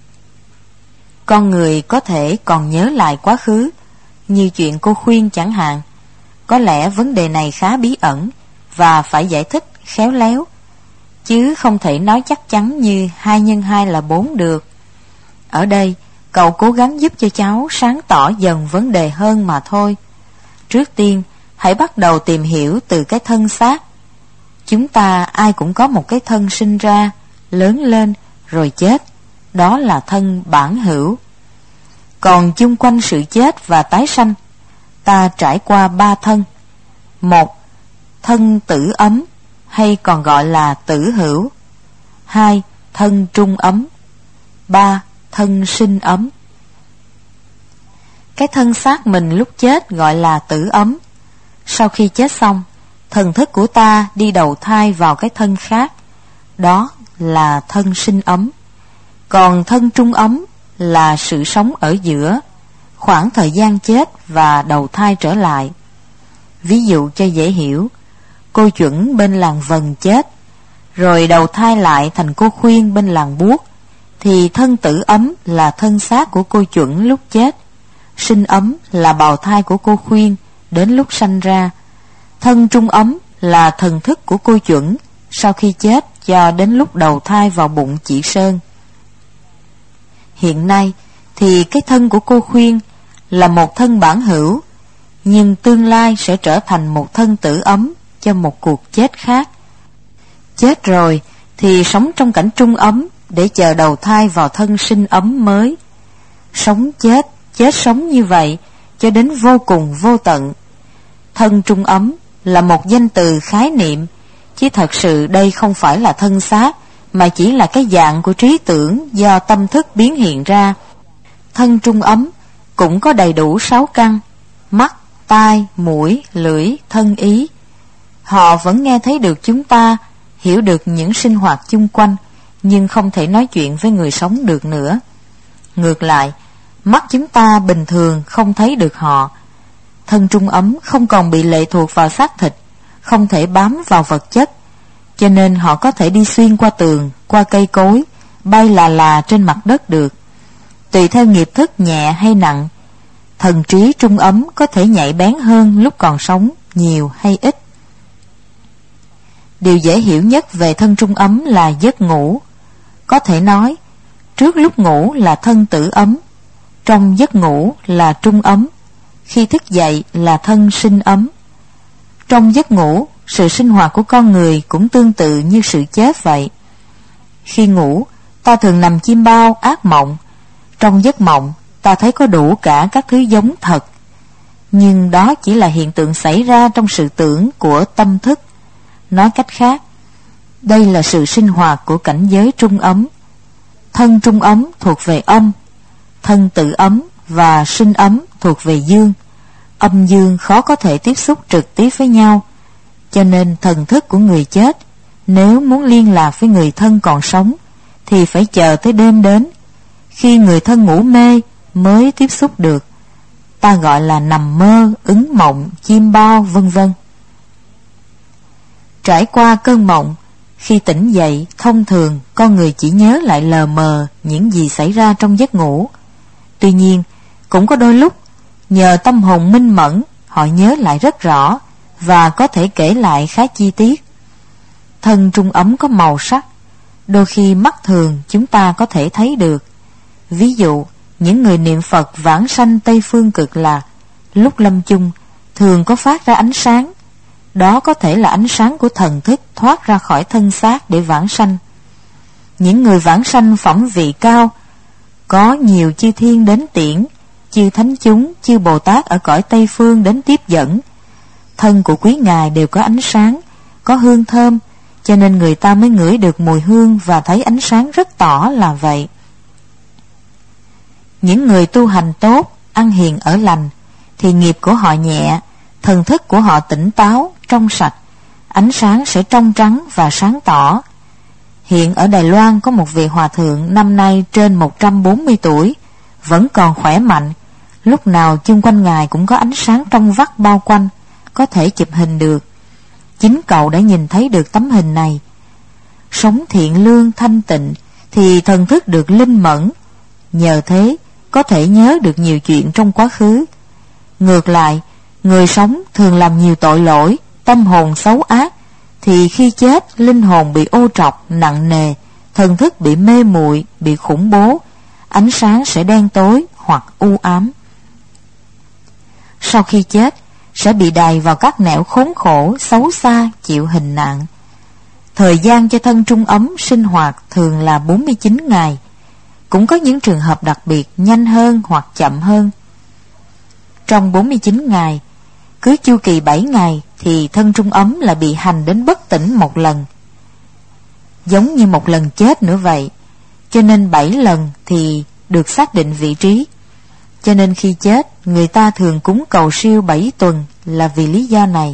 Con người có thể còn nhớ lại quá khứ, như chuyện cô khuyên chẳng hạn. Có lẽ vấn đề này khá bí ẩn và phải giải thích khéo léo, chứ không thể nói chắc chắn như hai nhân hai là bốn được. Ở đây cậu cố gắng giúp cho cháu sáng tỏ dần vấn đề hơn mà thôi. Trước tiên hãy bắt đầu tìm hiểu từ cái thân xác. Chúng ta ai cũng có một cái thân sinh ra, lớn lên rồi chết, đó là thân bản hữu. Còn chung quanh sự chết và tái sanh, ta trải qua ba thân. Một, thân tử ấm hay còn gọi là tử hữu. Hai, thân trung ấm. Ba, thân sinh ấm. Cái thân xác mình lúc chết gọi là tử ấm. Sau khi chết xong, thần thức của ta đi đầu thai vào cái thân khác, đó là thân sinh ấm. Còn thân trung ấm là sự sống ở giữa, khoảng thời gian chết và đầu thai trở lại. Ví dụ cho dễ hiểu, cô chuẩn bên làng Vần chết, rồi đầu thai lại thành cô khuyên bên làng Buốt, thì thân tử ấm là thân xác của cô chuẩn lúc chết, sinh ấm là bào thai của cô khuyên đến lúc sanh ra, thân trung ấm là thần thức của cô chuẩn sau khi chết cho đến lúc đầu thai vào bụng chị Sơn. Hiện nay thì cái thân của cô khuyên là một thân bản hữu, nhưng tương lai sẽ trở thành một thân tử ấm cho một cuộc chết khác. Chết rồi thì sống trong cảnh trung ấm để chờ đầu thai vào thân sinh ấm mới. Sống chết, chết sống như vậy cho đến vô cùng vô tận. Thân trung ấm là một danh từ khái niệm, chứ thật sự đây không phải là thân xác, mà chỉ là cái dạng của trí tưởng do tâm thức biến hiện ra. Thân trung ấm cũng có đầy đủ sáu căn: mắt, tai, mũi, lưỡi, thân ý. Họ vẫn nghe thấy được chúng ta, hiểu được những sinh hoạt chung quanh, nhưng không thể nói chuyện với người sống được nữa. Ngược lại, mắt chúng ta bình thường không thấy được họ. Thân trung ấm không còn bị lệ thuộc vào xác thịt, không thể bám vào vật chất, cho nên họ có thể đi xuyên qua tường, qua cây cối, bay là là trên mặt đất được. Tùy theo nghiệp thức nhẹ hay nặng, thần trí trung ấm có thể nhạy bén hơn lúc còn sống, nhiều hay ít. Điều dễ hiểu nhất về thân trung ấm là giấc ngủ. Có thể nói, trước lúc ngủ là thân tử ấm, trong giấc ngủ là trung ấm, khi thức dậy là thân sinh ấm. Trong giấc ngủ, sự sinh hoạt của con người cũng tương tự như sự chết vậy. Khi ngủ, ta thường nằm chim bao ác mộng. Trong giấc mộng, ta thấy có đủ cả các thứ giống thật. nhưng đó chỉ là hiện tượng xảy ra trong sự tưởng của tâm thức. Nói cách khác, đây là sự sinh hoạt của cảnh giới trung ấm. Thân trung ấm thuộc về âm, thân tự ấm và sinh ấm thuộc về dương. Âm dương khó có thể tiếp xúc trực tiếp với nhau, cho nên thần thức của người chết nếu muốn liên lạc với người thân còn sống thì phải chờ tới đêm đến, khi người thân ngủ mê mới tiếp xúc được. Ta gọi là nằm mơ, ứng mộng, chiêm bao, vân vân. Trải qua cơn mộng, khi tỉnh dậy, thông thường con người chỉ nhớ lại lờ mờ những gì xảy ra trong giấc ngủ. Tuy nhiên, cũng có đôi lúc nhờ tâm hồn minh mẫn, họ nhớ lại rất rõ và có thể kể lại khá chi tiết. Thân trung ấm có màu sắc, đôi khi mắt thường chúng ta có thể thấy được. Ví dụ, những người niệm Phật vãng sanh Tây Phương Cực Lạc, lúc lâm chung thường có phát ra ánh sáng. Đó có thể là ánh sáng của thần thức thoát ra khỏi thân xác để vãng sanh. Những người vãng sanh phẩm vị cao, có nhiều chư thiên đến tiễn, chư thánh chúng, chư Bồ Tát ở cõi Tây Phương đến tiếp dẫn. Thân của quý ngài đều có ánh sáng, có hương thơm, cho nên người ta mới ngửi được mùi hương và thấy ánh sáng rất tỏ là vậy. Những người tu hành tốt, ăn hiền ở lành, thì nghiệp của họ nhẹ, thần thức của họ tỉnh táo, trong sạch, ánh sáng sẽ trong trắng và sáng tỏ. Hiện ở Đài Loan có một vị hòa thượng năm nay trên một trăm bốn mươi tuổi, vẫn còn khỏe mạnh, lúc nào chung quanh ngài cũng có ánh sáng trong vắt bao quanh, có thể chụp hình được. Chính cậu đã nhìn thấy được tấm hình này. Sống thiện lương thanh tịnh thì thần thức được linh mẫn, nhờ thế có thể nhớ được nhiều chuyện trong quá khứ. Ngược lại, người sống thường làm nhiều tội lỗi, tâm hồn xấu ác, thì khi chết linh hồn bị ô trọc nặng nề, thần thức bị mê muội, bị khủng bố, ánh sáng sẽ đen tối hoặc u ám. Sau khi chết sẽ bị đày vào các nẻo khốn khổ, xấu xa, chịu hình nạn. Thời gian cho thân trung ấm sinh hoạt thường là bốn mươi chín ngày. Cũng có những trường hợp đặc biệt nhanh hơn hoặc chậm hơn. Trong bốn mươi chín ngày, cứ chu kỳ bảy ngày thì thân trung ấm là bị hành đến bất tỉnh một lần, giống như một lần chết nữa vậy. Cho nên bảy lần thì được xác định vị trí. Cho nên khi chết, người ta thường cúng cầu siêu bảy tuần là vì lý do này.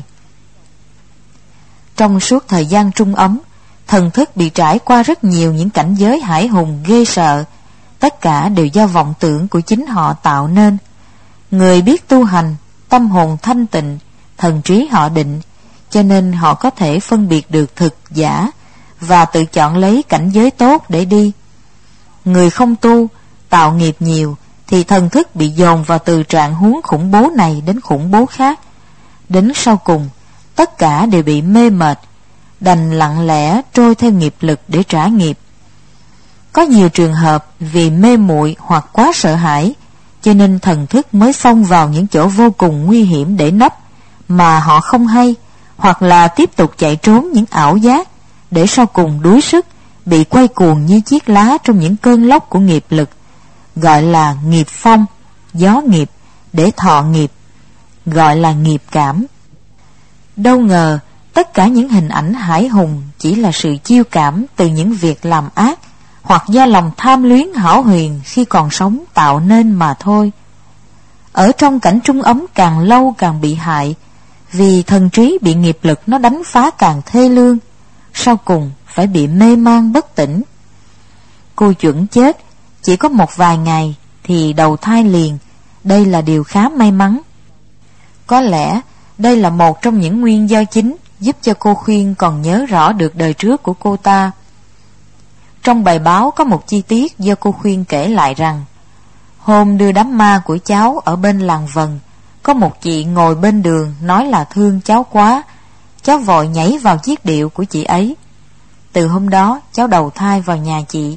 Trong suốt thời gian trung ấm, thần thức bị trải qua rất nhiều những cảnh giới hải hùng ghê sợ. Tất cả đều do vọng tưởng của chính họ tạo nên. Người biết tu hành, tâm hồn thanh tịnh, thần trí họ định, cho nên họ có thể phân biệt được thực giả và tự chọn lấy cảnh giới tốt để đi. Người không tu, tạo nghiệp nhiều thì thần thức bị dồn vào từ trạng huống khủng bố này đến khủng bố khác. Đến sau cùng, tất cả đều bị mê mệt, đành lặng lẽ trôi theo nghiệp lực để trả nghiệp. Có nhiều trường hợp vì mê muội hoặc quá sợ hãi, cho nên thần thức mới xông vào những chỗ vô cùng nguy hiểm để nấp mà họ không hay, hoặc là tiếp tục chạy trốn những ảo giác, để sau cùng đuối sức, bị quay cuồng như chiếc lá trong những cơn lốc của nghiệp lực, gọi là nghiệp phong, gió nghiệp, để thọ nghiệp, gọi là nghiệp cảm. Đâu ngờ tất cả những hình ảnh hải hùng chỉ là sự chiêu cảm từ những việc làm ác, hoặc do lòng tham luyến hão huyền khi còn sống tạo nên mà thôi. Ở trong cảnh trung ấm càng lâu càng bị hại, vì thần trí bị nghiệp lực nó đánh phá càng thê lương, sau cùng phải bị mê man bất tỉnh. Cô chuẩn chết chỉ có một vài ngày thì đầu thai liền, đây là điều khá may mắn. Có lẽ đây là một trong những nguyên do chính giúp cho cô Khuyên còn nhớ rõ được đời trước của cô ta. Trong bài báo có một chi tiết do cô Khuyên kể lại rằng, hôm đưa đám ma của cháu ở bên làng Vần, có một chị ngồi bên đường nói là thương cháu quá, cháu vội nhảy vào chiếc điệu của chị ấy. Từ hôm đó cháu đầu thai vào nhà chị.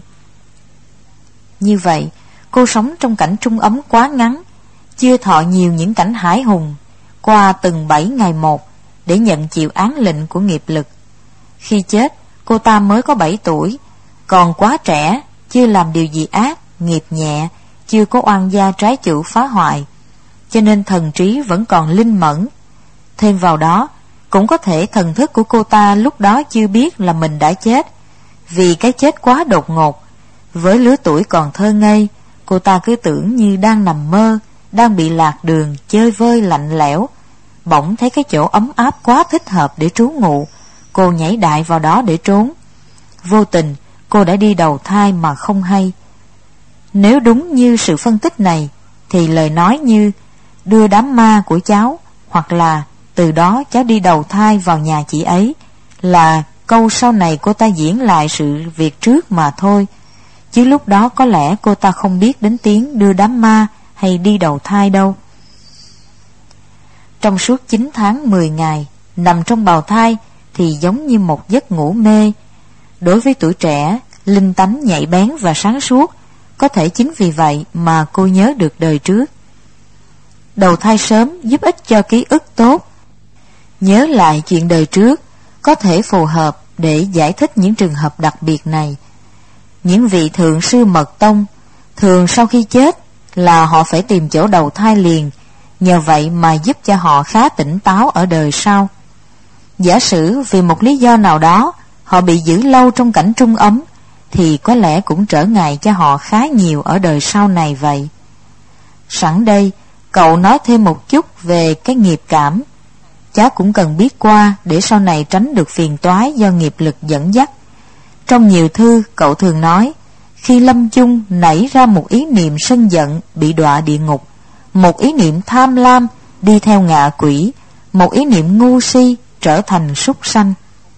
Như vậy, cô sống trong cảnh trung ấm quá ngắn, chưa thọ nhiều những cảnh hải hùng, qua từng bảy ngày một để nhận chịu án lệnh của nghiệp lực. Khi chết, cô ta mới có bảy tuổi, còn quá trẻ, chưa làm điều gì ác, nghiệp nhẹ, chưa có oan gia trái chủ phá hoại. cho nên thần trí vẫn còn linh mẫn. Thêm vào đó, cũng có thể thần thức của cô ta lúc đó chưa biết là mình đã chết, vì cái chết quá đột ngột. Với lứa tuổi còn thơ ngây, cô ta cứ tưởng như đang nằm mơ, đang bị lạc đường, chơi vơi lạnh lẽo. Bỗng thấy cái chỗ ấm áp quá thích hợp để trú ngụ, cô nhảy đại vào đó để trốn. Vô tình, cô đã đi đầu thai mà không hay. Nếu đúng như sự phân tích này, thì lời nói như đưa đám ma của cháu, hoặc là từ đó cháu đi đầu thai vào nhà chị ấy, là câu sau này cô ta diễn lại sự việc trước mà thôi. Chứ lúc đó có lẽ cô ta không biết đến tiếng đưa đám ma hay đi đầu thai đâu. Trong suốt chín tháng mười ngày nằm trong bào thai thì giống như một giấc ngủ mê. Đối với tuổi trẻ, linh tánh nhạy bén và sáng suốt, có thể chính vì vậy mà cô nhớ được đời trước. Đầu thai sớm giúp ích cho ký ức tốt. Nhớ lại chuyện đời trước có thể phù hợp để giải thích những trường hợp đặc biệt này. Những vị thượng sư mật tông thường sau khi chết là họ phải tìm chỗ đầu thai liền, nhờ vậy mà giúp cho họ khá tỉnh táo ở đời sau. Giả sử vì một lý do nào đó họ bị giữ lâu trong cảnh trung ấm, thì có lẽ cũng trở ngại cho họ khá nhiều ở đời sau này vậy. Sẵn đây, cậu nói thêm một chút về cái nghiệp cảm. Cháu cũng cần biết qua để sau này tránh được phiền toái do nghiệp lực dẫn dắt. Trong nhiều thư, cậu thường nói, khi lâm chung nảy ra một ý niệm sân giận bị đọa địa ngục, một ý niệm tham lam đi theo ngạ quỷ, một ý niệm ngu si trở thành súc sanh.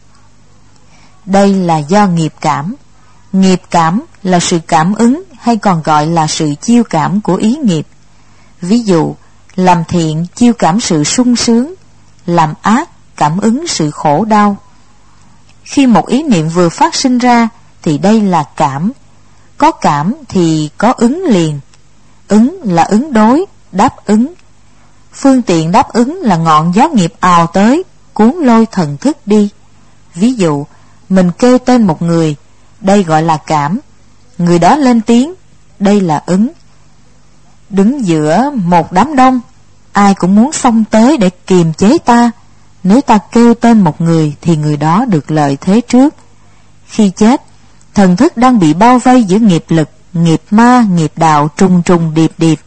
Đây là do nghiệp cảm. Nghiệp cảm là sự cảm ứng hay còn gọi là sự chiêu cảm của ý nghiệp. Ví dụ, làm thiện chiêu cảm sự sung sướng, làm ác cảm ứng sự khổ đau. Khi một ý niệm vừa phát sinh ra thì đây là cảm. Có cảm thì có ứng liền. Ứng là ứng đối, đáp ứng. Phương tiện đáp ứng là ngọn gió nghiệp ào tới, cuốn lôi thần thức đi. Ví dụ, mình kêu tên một người, đây gọi là cảm. Người đó lên tiếng, đây là ứng. Đứng giữa một đám đông, ai cũng muốn xông tới để kiềm chế ta. Nếu ta kêu tên một người thì người đó được lợi thế trước. Khi chết, thần thức đang bị bao vây giữa nghiệp lực, nghiệp ma, nghiệp đạo trùng trùng điệp điệp.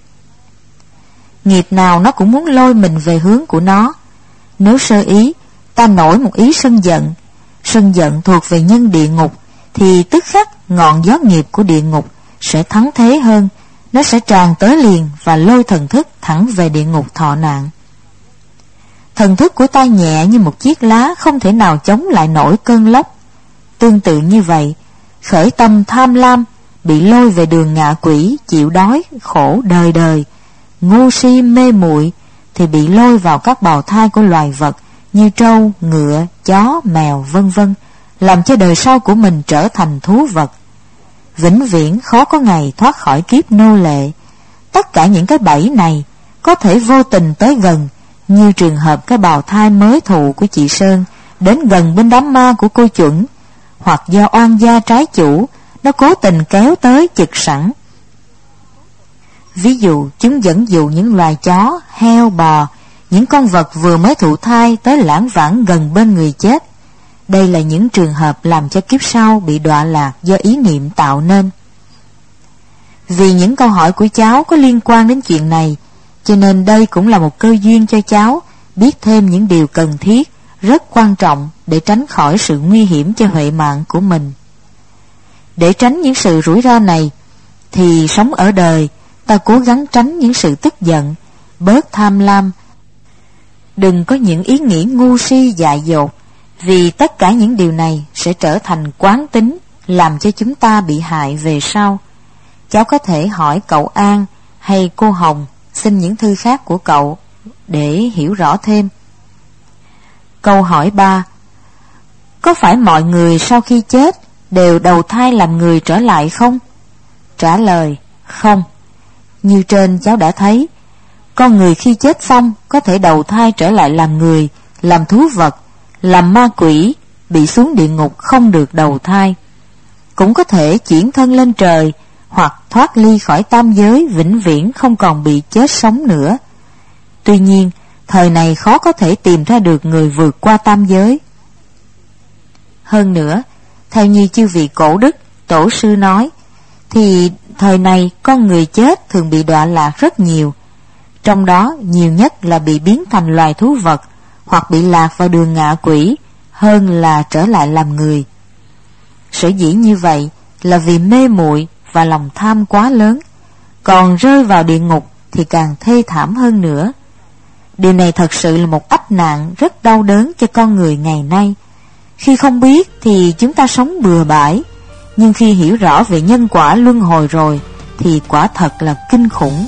Nghiệp nào nó cũng muốn lôi mình về hướng của nó. Nếu sơ ý, ta nổi một ý sân giận, sân giận thuộc về nhân địa ngục, thì tức khắc ngọn gió nghiệp của địa ngục sẽ thắng thế hơn. Nó sẽ tràn tới liền và lôi thần thức thẳng về địa ngục thọ nạn. Thần thức của ta nhẹ như một chiếc lá, không thể nào chống lại nổi cơn lốc. Tương tự như vậy, khởi tâm tham lam bị lôi về đường ngạ quỷ, chịu đói khổ đời đời. Ngu si mê muội thì bị lôi vào các bào thai của loài vật như trâu, ngựa, chó, mèo vân vân, làm cho đời sau của mình trở thành thú vật. Vĩnh viễn khó có ngày thoát khỏi kiếp nô lệ. Tất cả những cái bẫy này có thể vô tình tới gần, như trường hợp cái bào thai mới thụ của chị Sơn đến gần bên đám ma của cô Chuẩn, hoặc do oan gia trái chủ nó cố tình kéo tới chực sẵn. Ví dụ, chúng dẫn dụ những loài chó, heo, bò, những con vật vừa mới thụ thai tới lãng vãng gần bên người chết. Đây là những trường hợp làm cho kiếp sau bị đọa lạc do ý niệm tạo nên. Vì những câu hỏi của cháu có liên quan đến chuyện này, cho nên đây cũng là một cơ duyên cho cháu biết thêm những điều cần thiết, rất quan trọng để tránh khỏi sự nguy hiểm cho huệ mạng của mình. Để tránh những sự rủi ro này, thì sống ở đời, ta cố gắng tránh những sự tức giận, bớt tham lam. Đừng có những ý nghĩ ngu si dại dột, vì tất cả những điều này sẽ trở thành quán tính, làm cho chúng ta bị hại về sau. Cháu có thể hỏi cậu An hay cô Hồng xin những thư khác của cậu để hiểu rõ thêm. Câu hỏi ba. Có phải mọi người sau khi chết đều đầu thai làm người trở lại không? Trả lời, không. Như trên cháu đã thấy, con người khi chết xong có thể đầu thai trở lại làm người, làm thú vật, làm ma quỷ, bị xuống địa ngục không được đầu thai. Cũng có thể chuyển thân lên trời, hoặc thoát ly khỏi tam giới vĩnh viễn không còn bị chết sống nữa. Tuy nhiên, thời này khó có thể tìm ra được người vượt qua tam giới. Hơn nữa, theo như chư vị cổ đức, tổ sư nói, thì thời này con người chết thường bị đọa lạc rất nhiều. Trong đó nhiều nhất là bị biến thành loài thú vật, hoặc bị lạc vào đường ngạ quỷ, hơn là trở lại làm người. Sở dĩ như vậy là vì mê muội và lòng tham quá lớn, còn rơi vào địa ngục thì càng thê thảm hơn nữa. Điều này thật sự là một ách nạn rất đau đớn cho con người ngày nay. Khi không biết thì chúng ta sống bừa bãi, nhưng khi hiểu rõ về nhân quả luân hồi rồi thì quả thật là kinh khủng.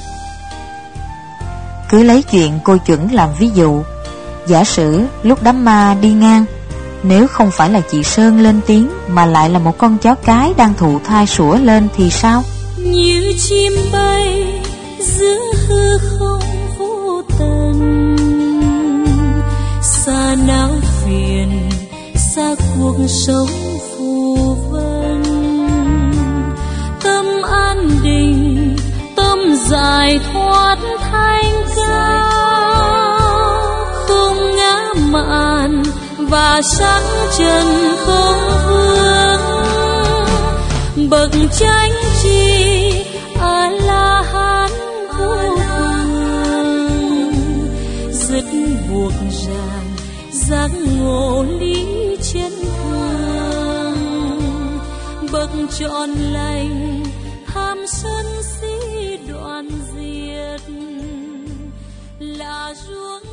Cứ lấy chuyện cô chuẩn làm ví dụ. Giả sử lúc đám ma đi ngang, nếu không phải là chị Sơn lên tiếng mà lại là một con chó cái đang thụ thai sủa lên thì sao? Như chim bay giữa hư không vô tận, xa não phiền, xa cuộc sống phù vân. Tâm an định, tâm giải thoát thanh cao, không ngã mạn và sắc trần không vương. Bậc chánh tri a la hán vô cùng, dứt buộc ràng giác ngộ lý chân thường. Bậc trọn lành ham sân si đoạn diệt, là ruộng